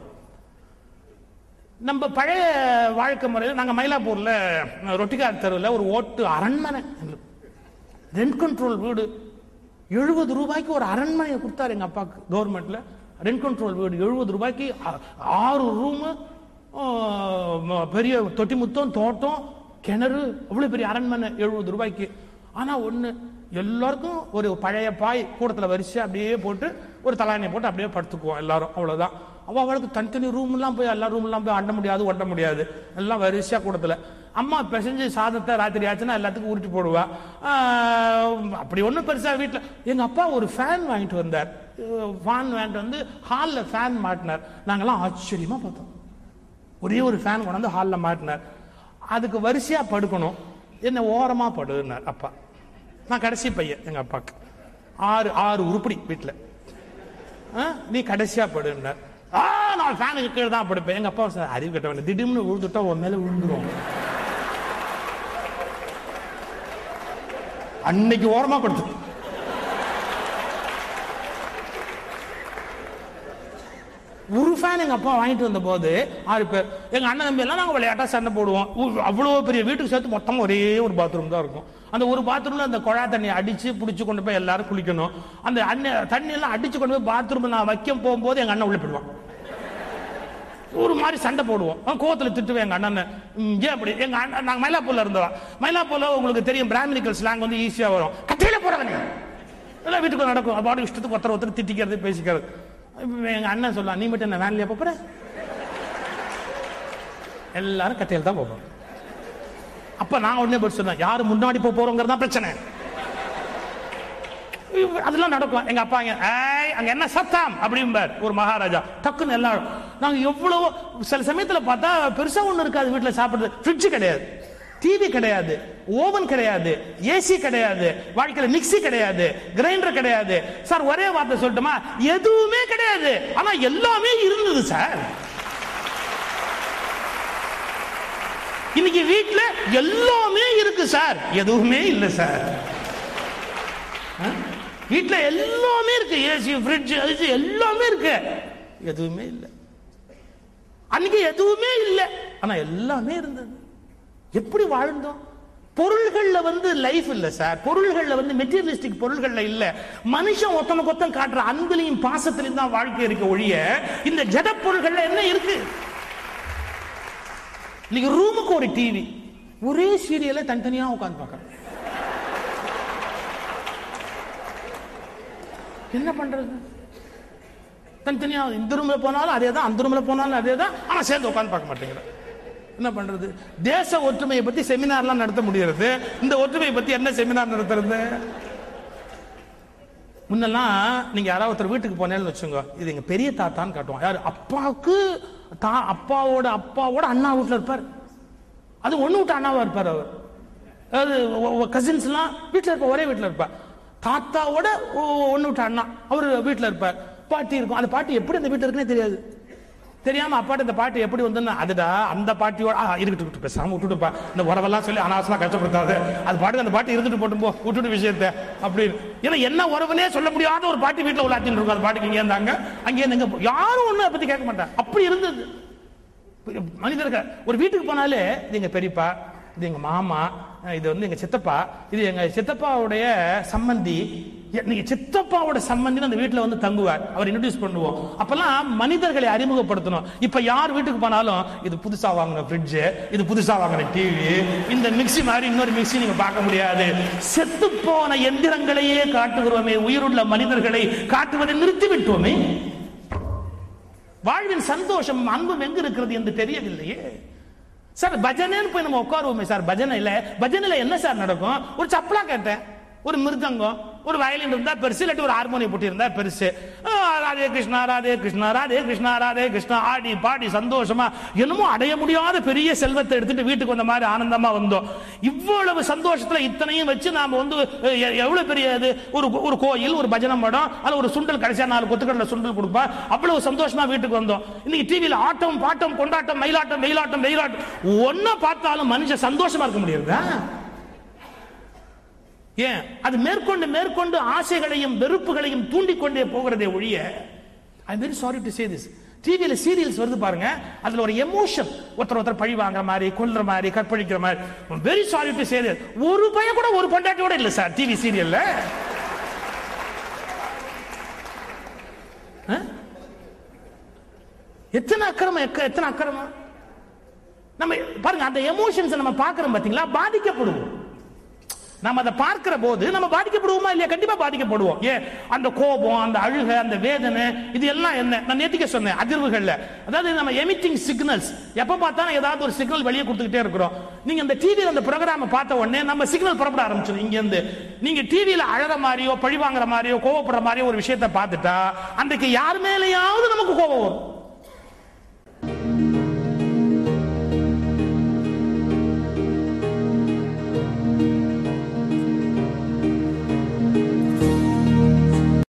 நம்ம பழைய வாழ்க்கை முறையில் நாங்கள் மயிலாப்பூர்ல ரொட்டிகார் தெருவில் ஒரு ஓட்டு அரண்மனை, ரெண்ட் கண்ட்ரோல் வீடு, எழுபது ரூபாய்க்கு ஒரு அரண்மனையை கொடுத்தாரு எங்க அப்பாவுக்கு கவர்மெண்ட்ல. ரெண்ட் கண்ட்ரோல் வீடு எழுபது ரூபாய்க்கு, ஆறு ரூமு, பெரிய தொட்டி முத்தம், தோட்டம், கிணறு, அவ்வளவு பெரிய அரண்மனை எழுபது ரூபாய்க்கு. ஆனா ஒண்ணு, எல்லாருக்கும் ஒரு பழைய பாய் கூடத்துல வரிசை அப்படியே போட்டு ஒரு தலாணியை போட்டு அப்படியே படுத்துக்குவோம் எல்லாரும், அவ்வளவுதான். அவ அவளுக்கு தனித்தனி ரூம் எல்லாம் போய் எல்லா ரூம் எல்லாம் போய் அண்ட முடியாது, ஒட்ட முடியாது, எல்லாம் வரிசையா கூடத்துல. அம்மா பிசைஞ்சு சாதத்தை ராத்திரி ஆச்சுன்னா எல்லாத்துக்கும் உருட்டி போடுவா. அப்படி ஒன்றும் பெருசா வீட்டில். எங்க அப்பா ஒரு ஃபேன் வாங்கிட்டு வந்தார், ஃபேன் வாங்கிட்டு வந்து ஹாலில் ஃபேன் மாட்டினார். நாங்கெல்லாம் ஆச்சரியமா பார்த்தோம். ஒரே ஒரு ஃபேன் கொண்டாந்து ஹாலில் மாட்டினார். அதுக்கு வரிசையா படுக்கணும், என்ன ஓரமா படுனார் அப்பா. நான் கடைசி பையன் எங்க அப்பாவுக்கு, ஆறு ஆறு உருப்படி வீட்டில். நீ கடைசியா படுனார். ஆ நான் ஃபேனுக்கு கீழே தான் படுப்பேன். எங்க அப்பா சார் அறிவு கட்ட, திடீர்னு விழுந்துட்டா உன் மேல விழுந்துரும். அன்னைக்கு ஓரமா படுத்து. ஒரு ஃபேன் எங்க அப்பா வாங்கிட்டு வந்த போது ஆறு பேர், எங்க அண்ணன் தம்பி எல்லாம் நாங்க விளையாட்டா சண்டை போடுவோம். அவ்வளவு பெரிய வீட்டுக்கு சேர்த்து மொத்தம் ஒரே ஒரு பாத்ரூம் தான் இருக்கும். அந்த ஒரு பாத்ரூம்ல அந்த குழா தண்ணியை அடிச்சு பிடிச்சு கொண்டு போய் எல்லாரும் குளிக்கணும். அந்த அண்ணன் தண்ணி எல்லாம் அடிச்சு கொண்டு போய் பாத்ரூம் நான் வைக்க போகும்போது எங்க அண்ணன் உள்ள போயிடுவான். ஒரு மாதிரி சண்டை போடுவோம். கோவத்துல திட்டுவேன் எங்க அண்ணன். ஏன் அப்படி? எங்க அண்ணன், நாங்க மயிலாப்பூர்ல இருந்தோம். மயிலாப்பூர்ல உங்களுக்கு தெரியும் பிராமணிக்கல் ஸ்லாங் வந்து ஈஸியா வரும். கட்டையில போறவனே எல்லாம் வீட்டுக்குள்ள நடக்கும். பாடி இஷ்டத்துக்கு ஒருத்தர் ஒருத்தர் திட்டிக்கிறது பேசிக்கிறது. எங்க அண்ணன் சொல்லலாம், நீ மட்டும் என்ன வேன்லயா போற? எல்லாரும் கட்டையில தான் போறோம். அப்ப நான் உடனே பதில் சொன்னேன், யாரு முன்னாடி போறோங்கிறதா பிரச்சனை. அதெல்லாம் நடக்கும். எங்க அப்பா அங்க என்ன சத்தம் அப்படிம்பார் ஒரு மகாராஜா. டக்குன்னு எல்லாரும் நாங்க எவ்வளவோ சில சமயத்துல பார்த்தா பெருசா ஒண்ணு இருக்காது வீட்டுல சாப்பிடுறது. ஃப்ரிட்ஜ் கிடையாது, டிவி கிடையாது, ஓவன் கிடையாது, ஏசி கிடையாது, வாழ்க்கையில மிக்சி கிடையாது, கிரைண்டர் கிடையாது. சார் ஒரே வார்த்தை சொல்லட்டுமா, எதுவுமே கிடையாது. ஆனா எல்லாமே இருந்தது சார். இன்னைக்கு வீட்டுல எல்லாமே இருக்கு சார், எதுவுமே இல்லை சார். வீட்டுல எல்லாமே இருக்கு, ஏசி, ஃப்ரிட்ஜ், அது எல்லாமே இருக்கு, எதுவுமே இல்லை. அன்னைக்கு எதுவுமே இல்லை, ஆனா எல்லாமே இருந்தது. எப்படி வாழ்ந்தோம்? பொருள்கள்ல வந்து லைஃப் இல்ல சார். பொருள்கள்ல வந்து மெட்டீரியலிஸ்டிக் பொருள்கள்ல இல்ல. மனுஷன் ஒத்தனை கொத்தம் காட்டுற அன்பிலையும் பாசத்திலையும் தான் வாழ்க்கை இருக்க ஒழிய இந்த ஜட பொருள்கள்ல என்ன இருக்கு? இன்னைக்கு ரூமுக்கு ஒரு டிவி, ஒரே சீரியலை தனித்தனியா உட்கார்ந்து பார்க்கறோம். என்ன பண்றது? தனித்தனியா இந்த ரூம்ல போனாலும் அதே தான், அந்த ரூம்ல போனாலும் அதே தான், ஆனா சேர்ந்து உட்கார்ந்து பார்க்க மாட்டேங்கிற. என்ன பண்றது? தேச ஒற்றுமையை பத்தி செமினார்லாம் நடத்த முடியாது. இந்த ஒற்றுமையை பத்தி என்ன செமினார் நடத்துறது? முன்னெல்லாம் நீங்க யாராவது ஒருத்தர் வீட்டுக்கு போனேன்னு வச்சுங்க, இது எங்க பெரிய தாத்தான்னு காட்டுவோம். யாரு? அப்பாவுக்கு தா அப்பாவோட அப்பாவோட அண்ணா வீட்டுல இருப்பார். அது ஒண்ணு விட்டு அண்ணாவா இருப்பார் அவர். அதாவது கசின்ஸ் எல்லாம் வீட்டுல இருப்பா, ஒரே வீட்டுல இருப்பார். தாத்தாவோட ஒண்ணு விட்டு அண்ணா அவர் வீட்டுல இருப்பார். பாட்டி இருக்கும். அந்த பாட்டி எப்படி அந்த வீட்டுல இருக்குன்னே தெரியாது. தெரியாம அப்பாட்ட இந்த பாட்டு எப்படி வந்து அதுடா அந்த பாட்டியோட இருக்கட்டு பேசாம விட்டுட்டுப்பா, இந்த உறவெல்லாம் சொல்லி அனாவசமா கஷ்டப்படுத்தாது, அது பாட்டு அந்த பாட்டு இருந்துட்டு போட்டு போ, விட்டுட்டு விஷயத்த அப்படின்னு. ஏன்னா என்ன உறவுனே சொல்ல முடியாத ஒரு பாட்டி வீட்டுல உள்ளாத்தின்னு இருக்கும். அந்த பாட்டுக்கு இங்கே இருந்தாங்க அங்கே இருந்தாங்க, யாரும் ஒண்ணு அதை பத்தி கேட்க மாட்டாங்க. அப்படி இருந்தது மனிதர்கள். ஒரு வீட்டுக்கு போனாலே இது எங்க பெரியப்பா, இது எங்க மாமா, இது வந்து எங்க சித்தப்பா, இது எங்க சித்தப்பாவுடைய சம்பந்தி, நீங்க சித்தப்பாவோட சம்பந்தி அந்த வீட்டுல வந்து தங்குவார், அவர் இன்ட்ரோடியூஸ் பண்ணுவோம். அப்பெல்லாம் மனிதர்களை அறிமுகப்படுத்தணும். இப்ப யார் வீட்டுக்கு போனாலும் இது புதுசா வாங்கின ஃப்ரிட்ஜ், இது புதுசா வாங்கின டிவி, இந்த மிக்சி மாதிரி இன்னொரு மிக்சி நீங்க பார்க்க முடியாது. செத்து போன எந்திரங்களையே காட்டுகிறோமே, உயிருள்ள மனிதர்களை காட்டுவதை நிறுத்திவிட்டோமே. வாழ்வின் சந்தோஷம் அன்பும் எங்க இருக்கிறது என்று தெரியவில்லையே. சார் பஜனைன்னு போய் நம்ம உட்காருவோமே சார், பஜனை இல்ல, பஜனையில என்ன சார் நடக்கும்? ஒரு சப்பலா கேட்டேன், ஒரு மிருதங்கம், ஒரு வயலின் இருந்தா பெருசு, இல்லாட்டி ஒரு ஹார்மோனியம் போட்டி இருந்தா பெருசு. ராதே கிருஷ்ணா ராதே கிருஷ்ணா ராதே கிருஷ்ணா ராதே கிருஷ்ணா ஆடி பாடி சந்தோஷமா என்னமோ அடைய முடியாத பெரிய செல்வத்தை எடுத்துட்டு வீட்டுக்கு வந்த மாதிரி ஆனந்தமா வந்தோம். இவ்வளவு சந்தோஷத்துல இத்தனையும் வச்சு நாம வந்து எவ்வளவு பெரிய ஒரு ஒரு கோயில், ஒரு பஜனை மடம், அல்ல ஒரு சுண்டல், கடைசியா நாலு கொத்துக்கடல சுண்டல் கொடுப்பா, அவ்வளவு சந்தோஷமா வீட்டுக்கு வந்தோம். இன்னைக்கு டிவியில ஆட்டம் பாட்டம் கொண்டாட்டம் மயிலாட்டம் வெயிலாட்டம் வெயிலாட்டம் ஒன்ன பார்த்தாலும் மனுஷன் சந்தோஷமா இருக்க முடியுதா? ஏன்? அது மேற்கொண்டு மேற்கொண்டு ஆசைகளையும் வெறுப்புகளையும் தூண்டிக்கொண்டே போகிறதே ஒழிய. I am very sorry to say this. டிவியில சீரியல்ஸ் வருது பாருங்க, அதுல ஒரு எமோஷன், ஒருத்தர் ஒருத்தர் பழி வாங்குற மாதிரி, கொல்ற மாதிரி, கற்பழிக்கிற மாதிரி. Very sorry to say this. ஒரு பையன் கூட ஒரு பொண்டாட்டியோட இல்ல சார் டிவி சீரியல்ல. எத்தனை அக்கிரமம், எத்தனை அக்கிரமம். நம்ம பாருங்க, அந்த எமோஷன்ஸ் நம்ம பார்க்கிறோம் பாத்தீங்களா, பாதிக்கப்படுவோம். நம்ம அதை பார்க்கிற போது நம்ம பாதிக்கப்படுவோமா இல்லையா? கண்டிப்பா பாதிக்கப்படுவோம். ஏன்? அந்த கோபம், அந்த அழுக, அந்த வேதனை, இது எல்லாம் என்ன நான் நேத்திக்க சொன்னேன், அதிர்வுகள்ல. அதாவது நம்ம எமிட்டிங் சிக்னல்ஸ், எப்ப பார்த்தாலும் ஏதாவது ஒரு சிக்னல் வெளியே கொடுத்துக்கிட்டே இருக்கிறோம். நீங்க அந்த டிவியில அந்த ப்ரோக்ராம் பார்த்த உடனே நம்ம சிக்னல் புறப்பட ஆரம்பிச்சிடும் இங்க இருந்து. நீங்க டிவியில அழற மாதிரியோ பழி வாங்குற மாதிரியோ கோவப்படுற மாதிரியோ ஒரு விஷயத்தை பார்த்துட்டா அன்றைக்கு யார் மேலேயாவது நமக்கு கோபம் வரும்.